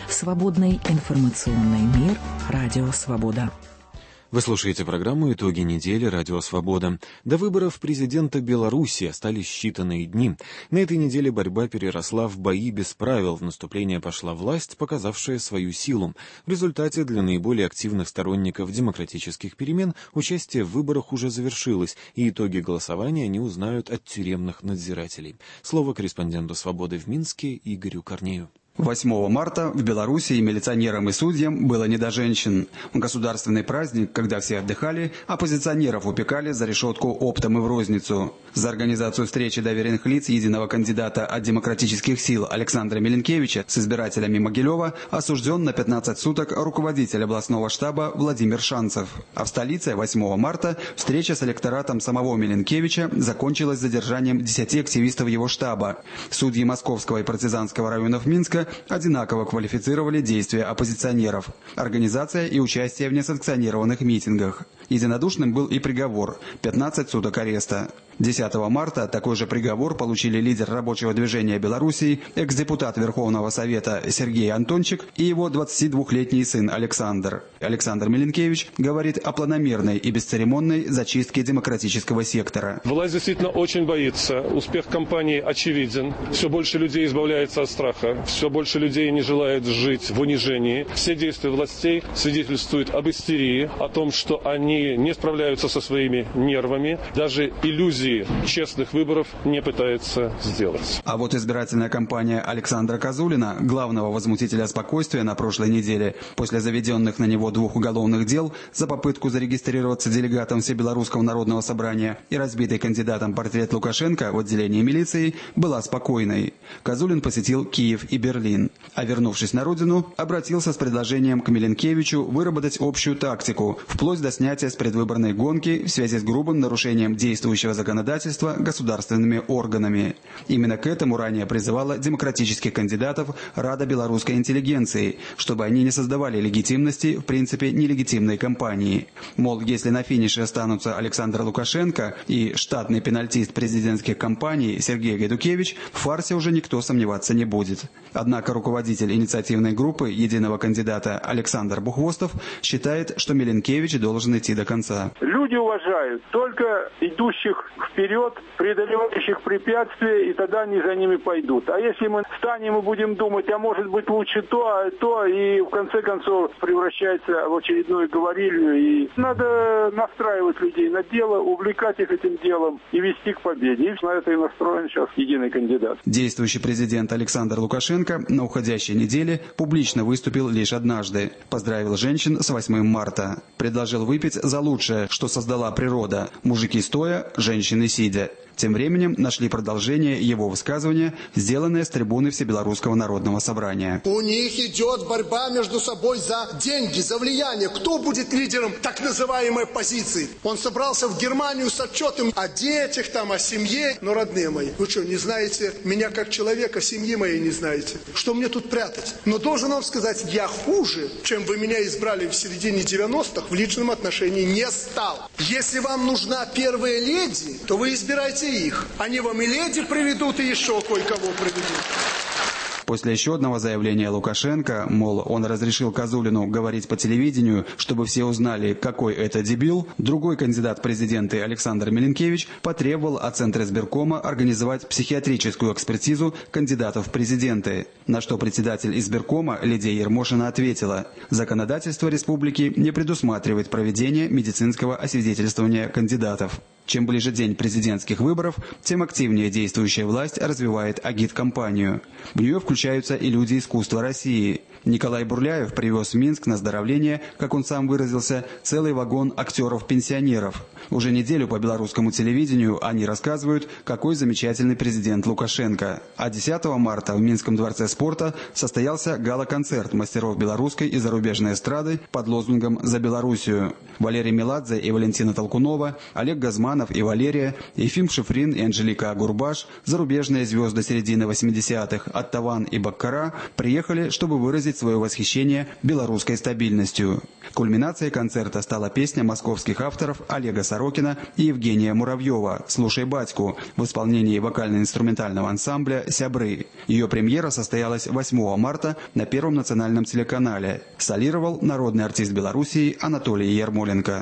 Свободный информационный мир. Радио «Свобода». Вы слушаете программу «Итоги недели. Радио Свобода». До выборов президента Беларуси остались считанные дни. На этой неделе борьба переросла в бои без правил. В наступление пошла власть, показавшая свою силу. В результате для наиболее активных сторонников демократических перемен участие в выборах уже завершилось, и итоги голосования они узнают от тюремных надзирателей. Слово корреспонденту «Свободы» в Минске Игорю Корнею. восьмого марта в Белоруссии милиционерам и судьям было не до женщин. В государственный праздник, когда все отдыхали, оппозиционеров упекали за решетку оптом и в розницу. За организацию встречи доверенных лиц единого кандидата от демократических сил Александра Миленкевича с избирателями Могилева осужден на пятнадцать суток руководитель областного штаба Владимир Шанцев. А в столице восьмого марта встреча с электоратом самого Миленкевича закончилась задержанием десяти активистов его штаба. Судьи Московского и Партизанского районов Минска одинаково квалифицировали действия оппозиционеров, организация и участие в несанкционированных митингах. Единодушным был и приговор – пятнадцать суток ареста. десятого марта такой же приговор получили лидер рабочего движения Белоруссии, экс-депутат Верховного Совета Сергей Антончик и его двадцатидвухлетний сын Александр. Александр Миленкевич говорит о планомерной и бесцеремонной зачистке демократического сектора. Власть действительно очень боится. Успех кампании очевиден. Все больше людей избавляется от страха. Все больше людей не желает жить в унижении. Все действия властей свидетельствуют об истерии, о том, что они не справляются со своими нервами. Даже иллюзии честных выборов не пытается сделать. А вот избирательная кампания Александра Козулина, главного возмутителя спокойствия на прошлой неделе, после заведенных на него двух уголовных дел за попытку зарегистрироваться делегатом Всебелорусского народного собрания и разбитый кандидатом портрет Лукашенко в отделении милиции, была спокойной. Козулин посетил Киев и Берлин, а вернувшись на родину, обратился с предложением к Миленкевичу выработать общую тактику, вплоть до снятия с предвыборной гонки в связи с грубым нарушением действующего законодательства законодательства государственными органами. Именно к этому ранее призывала демократических кандидатов Рада белорусской интеллигенции, чтобы они не создавали легитимности в принципе нелегитимной кампании. Мол, если на финише останутся Александр Лукашенко и штатный пенальтист президентских кампаний Сергей Гайдукевич, в фарсе уже никто сомневаться не будет. Однако руководитель инициативной группы единого кандидата Александр Бухвостов считает, что Миленкевич должен идти до конца. Люди уважают только идущих вперед, преодолевающих препятствия, и тогда они за ними пойдут. А если мы станем и будем думать, а может быть лучше то, а то, и в конце концов превращается в очередную говорилью. И надо настраивать людей на дело, увлекать их этим делом и вести к победе. И на это и настроен сейчас единый кандидат. Действующий президент Александр Лукашенко на уходящей неделе публично выступил лишь однажды. Поздравил женщин с восьмым марта. Предложил выпить за лучшее, что создала природа. Мужики стоя, женщины сидя. Тем временем нашли продолжение его высказывания, сделанное с трибуны Всебелорусского народного собрания. У них идет борьба между собой за деньги, за влияние. Кто будет лидером так называемой оппозиции? Он собрался в Германию с отчетом о детях, там, о семье. Но, родные мои, вы что, не знаете меня как человека, семьи моей не знаете? Что мне тут прятать? Но должен вам сказать, я хуже, чем вы меня избрали в середине девяностых, в личном отношении не стал. Если вам нужна первая леди, то вы избирайте их. Они вам и леди приведут, и еще кое-кого приведут. После еще одного заявления Лукашенко, мол, он разрешил Козулину говорить по телевидению, чтобы все узнали, какой это дебил, другой кандидат в президенты Александр Миленкевич потребовал от Центра избиркома организовать психиатрическую экспертизу кандидатов в президенты. На что председатель избиркома Лидия Ермошина ответила: законодательство республики не предусматривает проведение медицинского освидетельствования кандидатов. Чем ближе день президентских выборов, тем активнее действующая власть развивает агит-кампанию. В нее включаются и люди искусства России. Николай Бурляев привез в Минск на оздоровление, как он сам выразился, целый вагон актеров-пенсионеров. Уже неделю по белорусскому телевидению они рассказывают, какой замечательный президент Лукашенко. А десятого марта в Минском дворце спорта состоялся гала-концерт мастеров белорусской и зарубежной эстрады под лозунгом «За Белоруссию». Валерий Меладзе и Валентина Толкунова, Олег Газманов и Валерия, Ефим Шифрин и Анжелика Агурбаш, зарубежные звезды середины восьмидесятых Оттаван и Баккара, приехали, чтобы выразить выразить свое восхищение белорусской стабильностью. Кульминацией концерта стала песня московских авторов Олега Сорокина и Евгения Муравьева «Слушай батьку» в исполнении вокально-инструментального ансамбля «Сябры». Ее премьера состоялась восьмого марта на Первом национальном телеканале. Солировал народный артист Белоруссии Анатолий Ермоленко.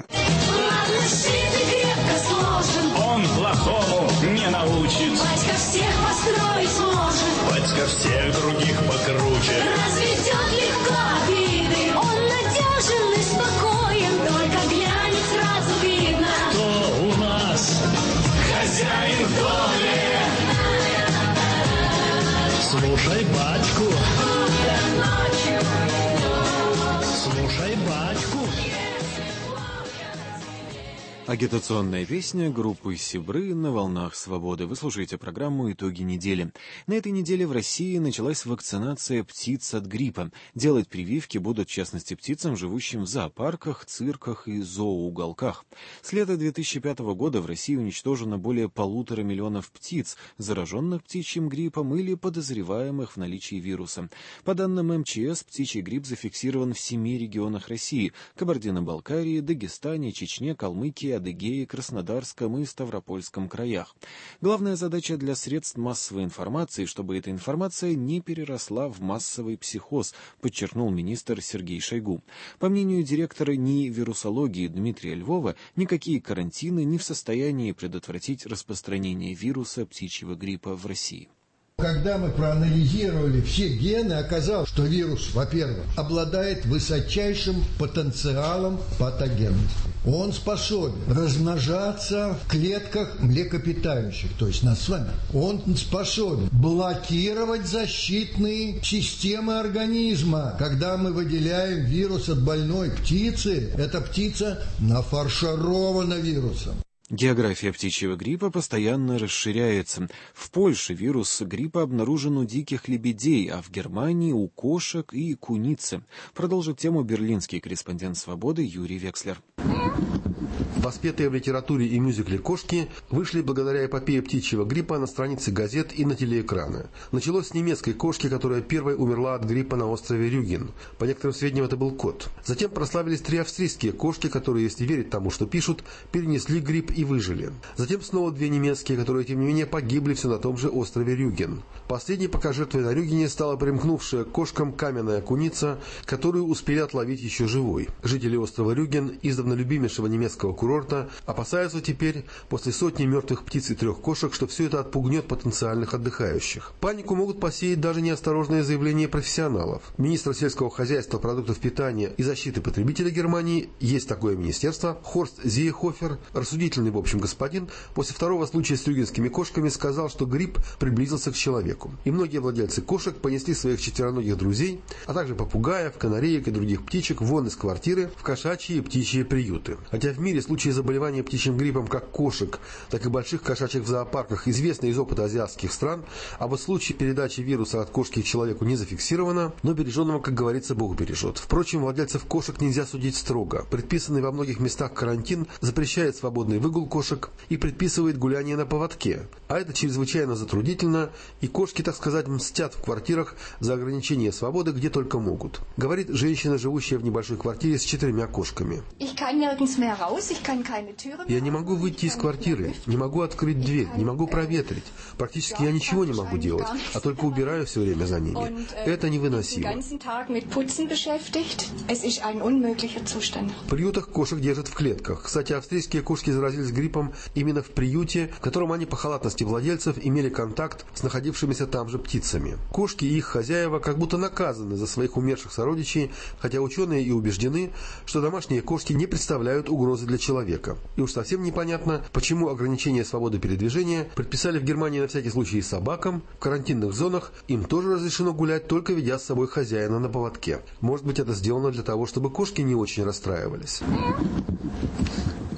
Он плохому не научит. Батька всех построить сможет. Батька всех других покруче. Разведет легко обиды. Он надежен и спокоен. Только глянет, сразу видно. Кто у нас хозяин в доме? Слушай батьку. Слушай батьку. Агитационная песня группы «Сябры» на волнах свободы. Вы слушаете программу «Итоги недели». На этой неделе в России началась вакцинация птиц от гриппа. Делать прививки будут, в частности, птицам, живущим в зоопарках, цирках и зооуголках. С лета две тысячи пятого года в России уничтожено более полутора миллионов птиц, зараженных птичьим гриппом или подозреваемых в наличии вируса. По данным эм че эс, птичий грипп зафиксирован в семи регионах России – Кабардино-Балкарии, Дагестане, Чечне, Калмыкии, Адыгее, Краснодарском и Ставропольском краях. Главная задача для средств массовой информации, чтобы эта информация не переросла в массовый психоз, подчеркнул министр Сергей Шойгу. По мнению директора НИИ вирусологии Дмитрия Львова, никакие карантины не в состоянии предотвратить распространение вируса птичьего гриппа в России. Когда мы проанализировали все гены, оказалось, что вирус, во-первых, обладает высочайшим потенциалом патогенности. Он способен размножаться в клетках млекопитающих, то есть нас с вами. Он способен блокировать защитные системы организма. Когда мы выделяем вирус от больной птицы, эта птица нафарширована вирусом. География птичьего гриппа постоянно расширяется. В Польше вирус гриппа обнаружен у диких лебедей, а в Германии у кошек и куницы. Продолжит тему берлинский корреспондент «Свободы» Юрий Векслер. Воспетые в литературе и мюзикле кошки вышли благодаря эпопее птичьего гриппа на страницы газет и на телеэкраны. Началось с немецкой кошки, которая первой умерла от гриппа на острове Рюген. По некоторым сведениям, это был кот. Затем прославились три австрийские кошки, которые, если верить тому, что пишут, перенесли грипп и выжили. Затем снова две немецкие, которые, тем не менее, погибли все на том же острове Рюген. Последней пока жертвой на Рюгене стала примкнувшая к кошкам каменная куница, которую успели отловить еще живой. Жители острова Рюген, издавна любимейшего немецкого курорта, опасаются теперь, после сотни мертвых птиц и трех кошек, что все это отпугнет потенциальных отдыхающих. Панику могут посеять даже неосторожные заявления профессионалов. Министр сельского хозяйства, продуктов питания и защиты потребителя Германии, есть такое министерство, Хорст Зейхофер, рассудительный в общем господин, после второго случая с рюгенскими кошками сказал, что грипп приблизился к человеку. И многие владельцы кошек понесли своих четвероногих друзей, а также попугаев, канареек и других птичек вон из квартиры в кошачьи и птичьи приюты. Хотя в мире случаи заболевания птичьим гриппом как кошек, так и больших кошачьих в зоопарках известны из опыта азиатских стран, а вот случай передачи вируса от кошки к человеку не зафиксировано, но береженного, как говорится, Бог бережет. Впрочем, владельцев кошек нельзя судить строго. Предписанный во многих местах карантин запрещает свободный выгул кошек и предписывает гуляние на поводке. А это чрезвычайно затруднительно, и кошки, так сказать, мстят в квартирах за ограничение свободы где только могут. Говорит женщина, живущая в небольшой квартире с четырьмя кошками. Я не могу выйти из квартиры, не могу открыть дверь, не могу проветрить. Практически я ничего не могу делать, а только убираю все время за ними. Это невыносимо. В приютах кошек держат в клетках. Кстати, австрийские кошки заразились гриппом именно в приюте, в котором они по халатности владельцев имели контакт с находившимися там же птицами. Кошки и их хозяева как будто наказаны за своих умерших сородичей, хотя ученые и убеждены, что домашние кошки не представляют угрозы для человека. И уж совсем непонятно, почему ограничение свободы передвижения предписали в Германии на всякий случай и собакам. В карантинных зонах им тоже разрешено гулять, только ведя с собой хозяина на поводке. Может быть, это сделано для того, чтобы кошки не очень расстраивались.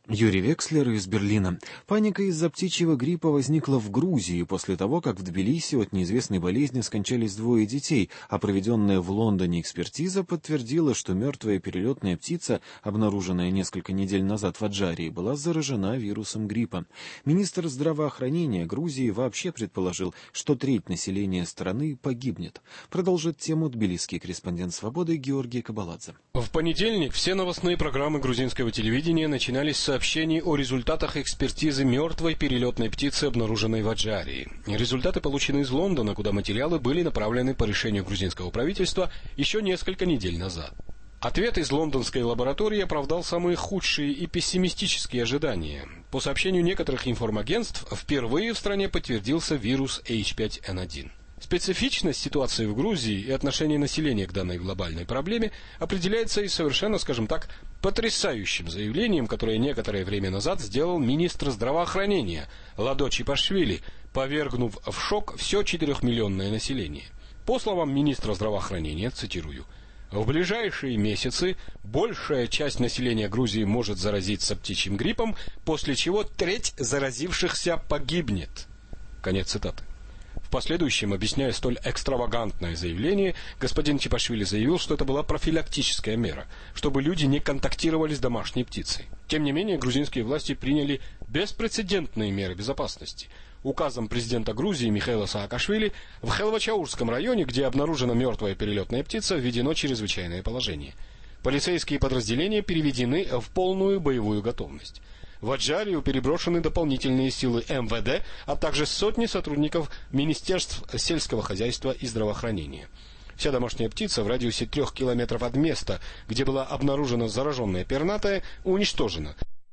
Юрий Векслер из Берлина. Паника из-за птичьего гриппа возникла в Грузии после того, как в Тбилиси от неизвестной болезни скончались двое детей, а проведенная в Лондоне экспертиза подтвердила, что мертвая перелетная птица, обнаруженная несколько недель назад в Аджарии, была заражена вирусом гриппа. Министр здравоохранения Грузии вообще предположил, что треть населения страны погибнет. Продолжит тему тбилисский корреспондент «Свободы» Георгий Кабаладзе. В понедельник все новостные программы грузинского телевидения начинались с сообщений о результатах экспертизы мертвой перелетной птицы, обнаруженной в Аджарии. Результаты получены из Лондона, куда материалы были направлены по решению грузинского правительства еще несколько недель назад. Ответ из лондонской лаборатории оправдал самые худшие и пессимистические ожидания. По сообщению некоторых информагентств, впервые в стране подтвердился вирус эйч пять эн один. Специфичность ситуации в Грузии и отношение населения к данной глобальной проблеме определяется и совершенно, скажем так, потрясающим заявлением, которое некоторое время назад сделал министр здравоохранения Ладо Чипашвили, повергнув в шок все четырехмиллионное население. По словам министра здравоохранения, цитирую, «В ближайшие месяцы большая часть населения Грузии может заразиться птичьим гриппом, после чего треть заразившихся погибнет». Конец цитаты. В последующем, объясняя столь экстравагантное заявление, господин Чипашвили заявил, что это была профилактическая мера, чтобы люди не контактировали с домашней птицей. Тем не менее, грузинские власти приняли беспрецедентные меры безопасности. Указом президента Грузии Михаила Саакашвили в Хелвачаурском районе, где обнаружена мертвая перелетная птица, введено чрезвычайное положение. Полицейские подразделения переведены в полную боевую готовность. В Аджарию переброшены дополнительные силы эм вэ дэ, а также сотни сотрудников Министерств сельского хозяйства и здравоохранения. Вся домашняя птица в радиусе трех километров от места, где была обнаружена зараженная пернатая, уничтожена.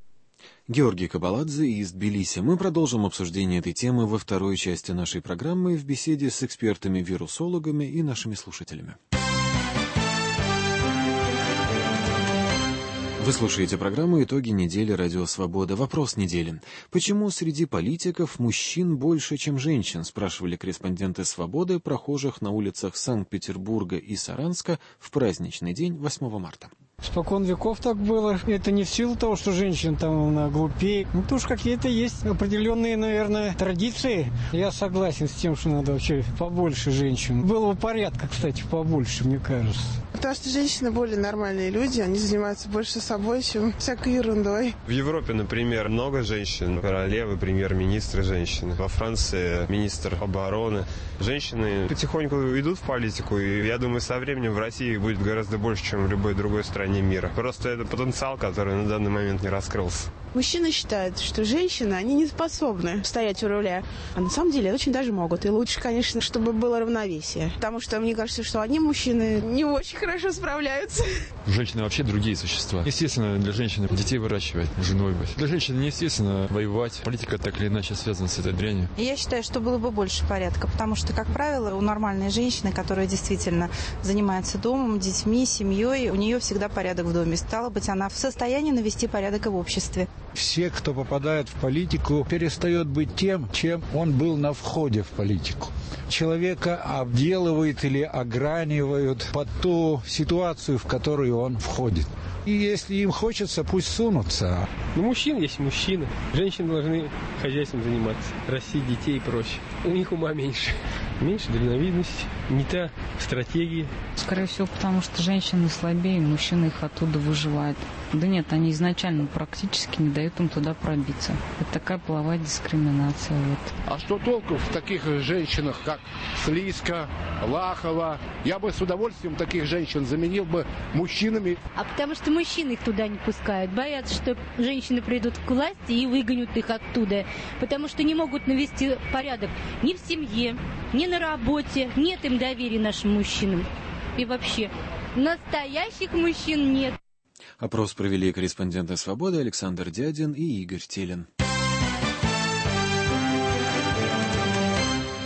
Георгий Кабаладзе из Тбилиси. Мы продолжим обсуждение этой темы во второй части нашей программы в беседе с экспертами-вирусологами и нашими слушателями. Вы слушаете программу «Итоги недели. Радио Свобода». Вопрос недели. Почему среди политиков мужчин больше, чем женщин? Спрашивали корреспонденты «Свободы» прохожих на улицах Санкт-Петербурга и Саранска в праздничный день восьмого марта. Спокон веков так было. Это не в силу того, что женщина там она глупее. Ну, то уж какие-то есть определенные, наверное, традиции. Я согласен с тем, что надо вообще побольше женщин. Было бы порядка, кстати, побольше, мне кажется. Потому что женщины более нормальные люди, они занимаются больше собой, чем всякой ерундой. В Европе, например, много женщин. Королевы, премьер-министры женщины. Во Франции министр обороны. Женщины потихоньку идут в политику, и я думаю, со временем в России их будет гораздо больше, чем в любой другой стране мира. Просто это потенциал, который на данный момент не раскрылся. Мужчины считают, что женщины, они не способны стоять у руля. А на самом деле очень даже могут. И лучше, конечно, чтобы было равновесие. Потому что мне кажется, что они, мужчины, не очень хорошо справляются. Женщины вообще другие существа. Естественно, для женщины детей выращивать, женой быть. Для женщин неестественно воевать. Политика так или иначе связана с этой дрянью. Я считаю, что было бы больше порядка. Потому что, как правило, у нормальной женщины, которая действительно занимается домом, детьми, семьей, у нее всегда порядок в доме. Стало быть, она в состоянии навести порядок и в обществе. Все, кто попадает в политику, перестает быть тем, чем он был на входе в политику. Человека обделывают или огранивают под ту ситуацию, в которую он входит. И если им хочется, пусть сунутся. Ну, мужчин есть мужчины. Женщины должны хозяйством заниматься, растить детей и прочее. У них ума меньше. Меньше дальновидности, не та стратегия. Скорее всего, потому что женщины слабее, мужчины их оттуда выживают. Да нет, они изначально практически не дают им туда пробиться. Это такая половая дискриминация. Вот. А что толку в таких женщинах, как Слизка, Лахова? Я бы с удовольствием таких женщин заменил бы мужчинами. А потому что мужчины их туда не пускают. Боятся, что женщины придут к власти и выгонят их оттуда. Потому что не могут навести порядок ни в семье, ни на работе. Нет им доверия нашим мужчинам. И вообще, настоящих мужчин нет. Опрос провели корреспонденты «Свободы» Александр Дядин и Игорь Телин.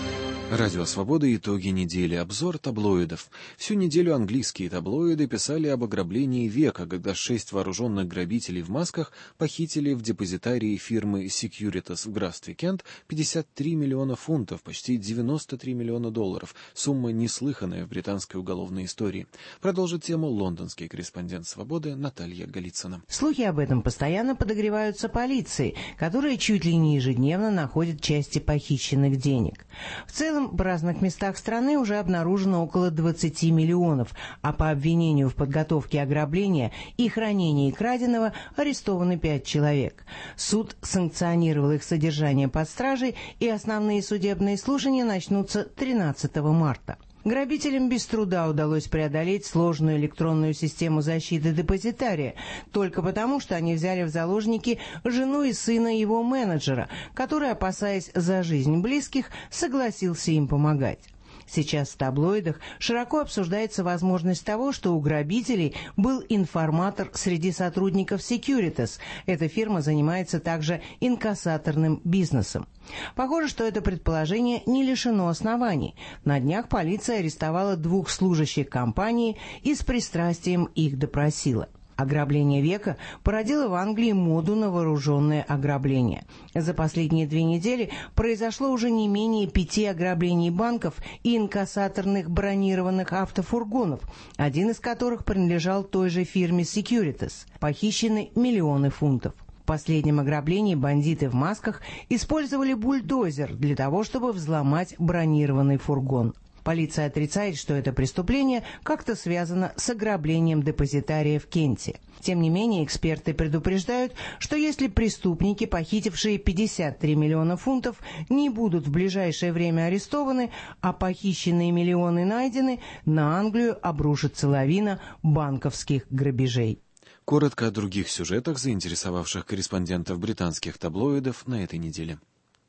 Радио «Свобода. Итоги недели. Обзор таблоидов. Всю неделю английские таблоиды писали об ограблении века, когда шесть вооруженных грабителей в масках похитили в депозитарии фирмы Securitas в графстве Кент пятьдесят три миллиона фунтов, почти девяносто три миллиона долларов. Сумма неслыханная в британской уголовной истории. Продолжит тему лондонский корреспондент «Свободы» Наталья Голицына. Слухи об этом постоянно подогреваются полицией, которая чуть ли не ежедневно находит части похищенных денег. В целом, в разных местах страны уже обнаружено около двадцати миллионов, а по обвинению в подготовке ограбления и хранении краденого арестованы пять человек. Суд санкционировал их содержание под стражей, и основные судебные слушания начнутся тринадцатого марта. Грабителям без труда удалось преодолеть сложную электронную систему защиты депозитария, только потому, что они взяли в заложники жену и сына его менеджера, который, опасаясь за жизнь близких, согласился им помогать. Сейчас в таблоидах широко обсуждается возможность того, что у грабителей был информатор среди сотрудников Securitas. Эта фирма занимается также инкассаторным бизнесом. Похоже, что это предположение не лишено оснований. На днях полиция арестовала двух служащих компании и с пристрастием их допросила. Ограбление века породило в Англии моду на вооруженное ограбление. За последние две недели произошло уже не менее пяти ограблений банков и инкассаторных бронированных автофургонов, один из которых принадлежал той же фирме Securitas. Похищены миллионы фунтов. В последнем ограблении бандиты в масках использовали бульдозер для того, чтобы взломать бронированный фургон. Полиция отрицает, что это преступление как-то связано с ограблением депозитария в Кенте. Тем не менее, эксперты предупреждают, что если преступники, похитившие пятьдесят три миллиона фунтов, не будут в ближайшее время арестованы, а похищенные миллионы найдены, на Англию обрушится лавина банковских грабежей. Коротко о других сюжетах, заинтересовавших корреспондентов британских таблоидов на этой неделе.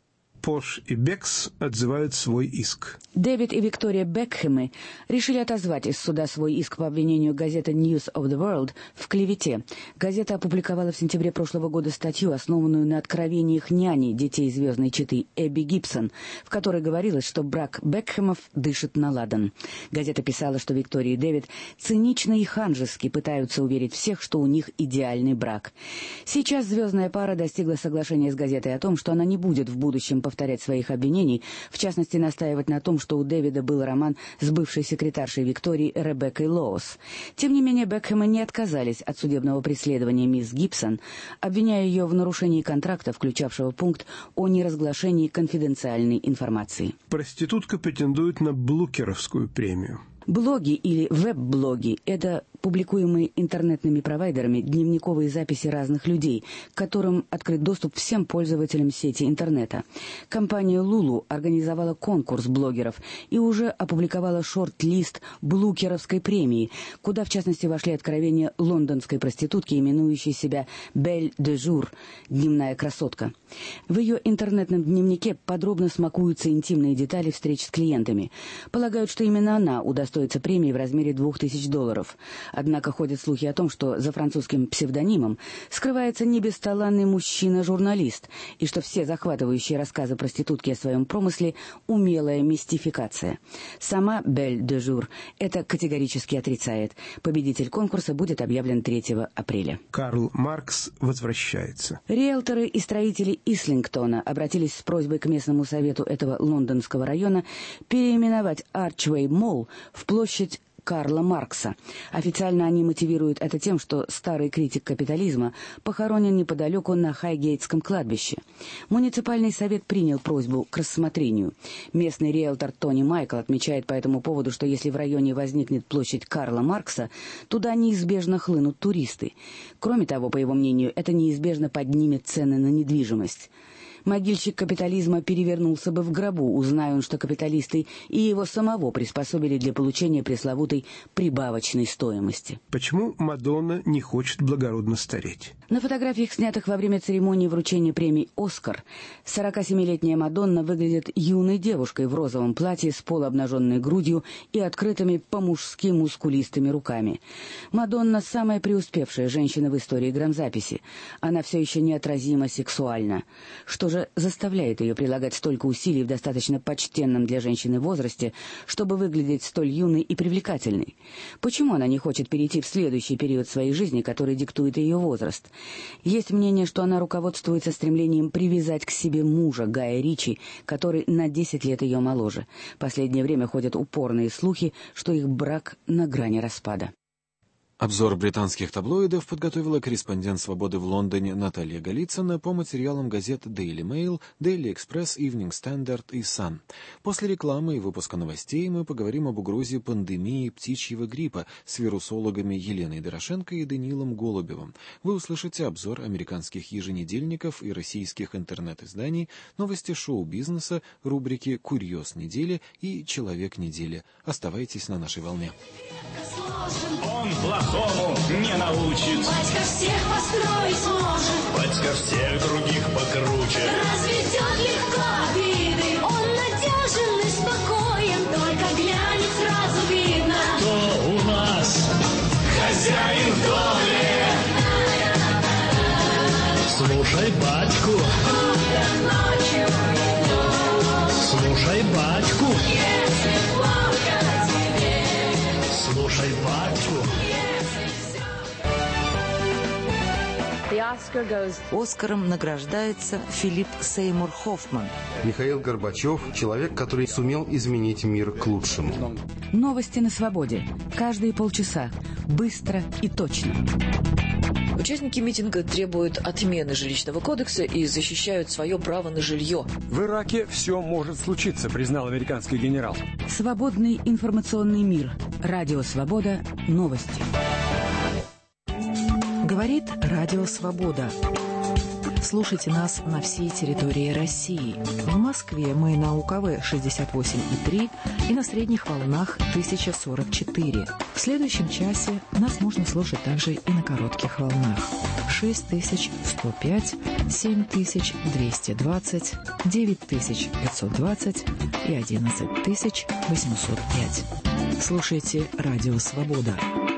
Пош и Бекс отзывают свой иск. Дэвид и Виктория Бекхэмы решили отозвать из суда свой иск по обвинению газеты News of the World в клевете. Газета опубликовала в сентябре прошлого года статью, основанную на откровениях няни детей звездной четы Эбби Гибсон, в которой говорилось, что брак Бекхэмов дышит на ладан. Газета писала, что Виктория и Дэвид цинично и ханжески пытаются уверить всех, что у них идеальный брак. Сейчас звездная пара достигла соглашения с газетой о том, что она не будет в будущем повторять своих обвинений, в частности, настаивать на том, что у Дэвида был роман с бывшей секретаршей Виктории Ребеккой Лоус. Тем не менее, Бекхэмы не отказались от судебного преследования мисс Гибсон, обвиняя ее в нарушении контракта, включавшего пункт о неразглашении конфиденциальной информации. Проститутка претендует на Блукеровскую премию. Блоги или веб-блоги – это публикуемые интернетными провайдерами дневниковые записи разных людей, к которым открыт доступ всем пользователям сети интернета. Компания Lulu организовала конкурс блогеров и уже опубликовала шорт-лист Блукеровской премии, куда, в частности, вошли откровения лондонской проститутки, именующей себя Belle de Jour – «дневная красотка». В ее интернетном дневнике подробно смакуются интимные детали встреч с клиентами. Полагают, что именно она удостоится премии в размере двух тысяч долларов. Однако ходят слухи о том, что за французским псевдонимом скрывается не бесталанный мужчина-журналист, и что все захватывающие рассказы проститутки о своем промысле – умелая мистификация. Сама Belle de Jour это категорически отрицает. Победитель конкурса будет объявлен третьего апреля. Карл Маркс возвращается. Риэлторы и строители Ислингтона обратились с просьбой к местному совету этого лондонского района переименовать Archway Mall в площадь Карла Маркса. Официально они мотивируют это тем, что старый критик капитализма похоронен неподалеку на Хайгейтском кладбище. Муниципальный совет принял просьбу к рассмотрению. Местный риэлтор Тони Майкл отмечает по этому поводу, что если в районе возникнет площадь Карла Маркса, туда неизбежно хлынут туристы. Кроме того, по его мнению, это неизбежно поднимет цены на недвижимость. Могильщик капитализма перевернулся бы в гробу, узная он, что капиталисты и его самого приспособили для получения пресловутой прибавочной стоимости. Почему Мадонна не хочет благородно стареть? На фотографиях, снятых во время церемонии вручения премий «Оскар», сорокасемилетняя Мадонна выглядит юной девушкой в розовом платье с полуобнаженной грудью и открытыми по-мужски мускулистыми руками. Мадонна – самая преуспевшая женщина в истории грамзаписи. Она все еще неотразимо сексуальна. Что же заставляет ее прилагать столько усилий в достаточно почтенном для женщины возрасте, чтобы выглядеть столь юной и привлекательной? Почему она не хочет перейти в следующий период своей жизни, который диктует ее возраст? Есть мнение, что она руководствуется стремлением привязать к себе мужа Гая Ричи, который на десять лет ее моложе. Последнее время ходят упорные слухи, что их брак на грани распада. Обзор британских таблоидов подготовила корреспондент «Свободы» в Лондоне Наталья Голицына по материалам газет Daily Mail, Daily Express, Evening Standard и Sun. После рекламы и выпуска новостей мы поговорим об угрозе пандемии птичьего гриппа с вирусологами Еленой Дорошенко и Даниилом Голубевым. Вы услышите обзор американских еженедельников и российских интернет-изданий, новости шоу-бизнеса, рубрики «Курьез недели» и «Человек недели». Оставайтесь на нашей волне. Он плохому не научит. Батька всех построить сможет. Батька всех других покруче. Разведет легко обиды. Он надежен и спокоен. Только глянет, сразу видно. Кто у нас хозяин в доме? Слушай батьку. Слушай батьку. Если плохо тебе. Слушай батьку. Оскаром награждается Филипп Сеймур Хоффман. Михаил Горбачев – человек, который сумел изменить мир к лучшему. Новости на свободе. Каждые полчаса. Быстро и точно. Участники митинга требуют отмены жилищного кодекса и защищают свое право на жилье. В Ираке все может случиться, признал американский генерал. Свободный информационный мир. Радио «Свобода». Новости. Говорит Радио «Свобода». Слушайте нас на всей территории России. В Москве мы на УКВ шестьдесят восемь и три и на средних волнах тысяча сорок четыре. В следующем часе нас можно слушать также и на коротких волнах. шесть тысяч сто пять, семь тысяч двести двадцать, девять тысяч пятьсот двадцать и одиннадцать тысяч восемьсот пять. Слушайте Радио «Свобода».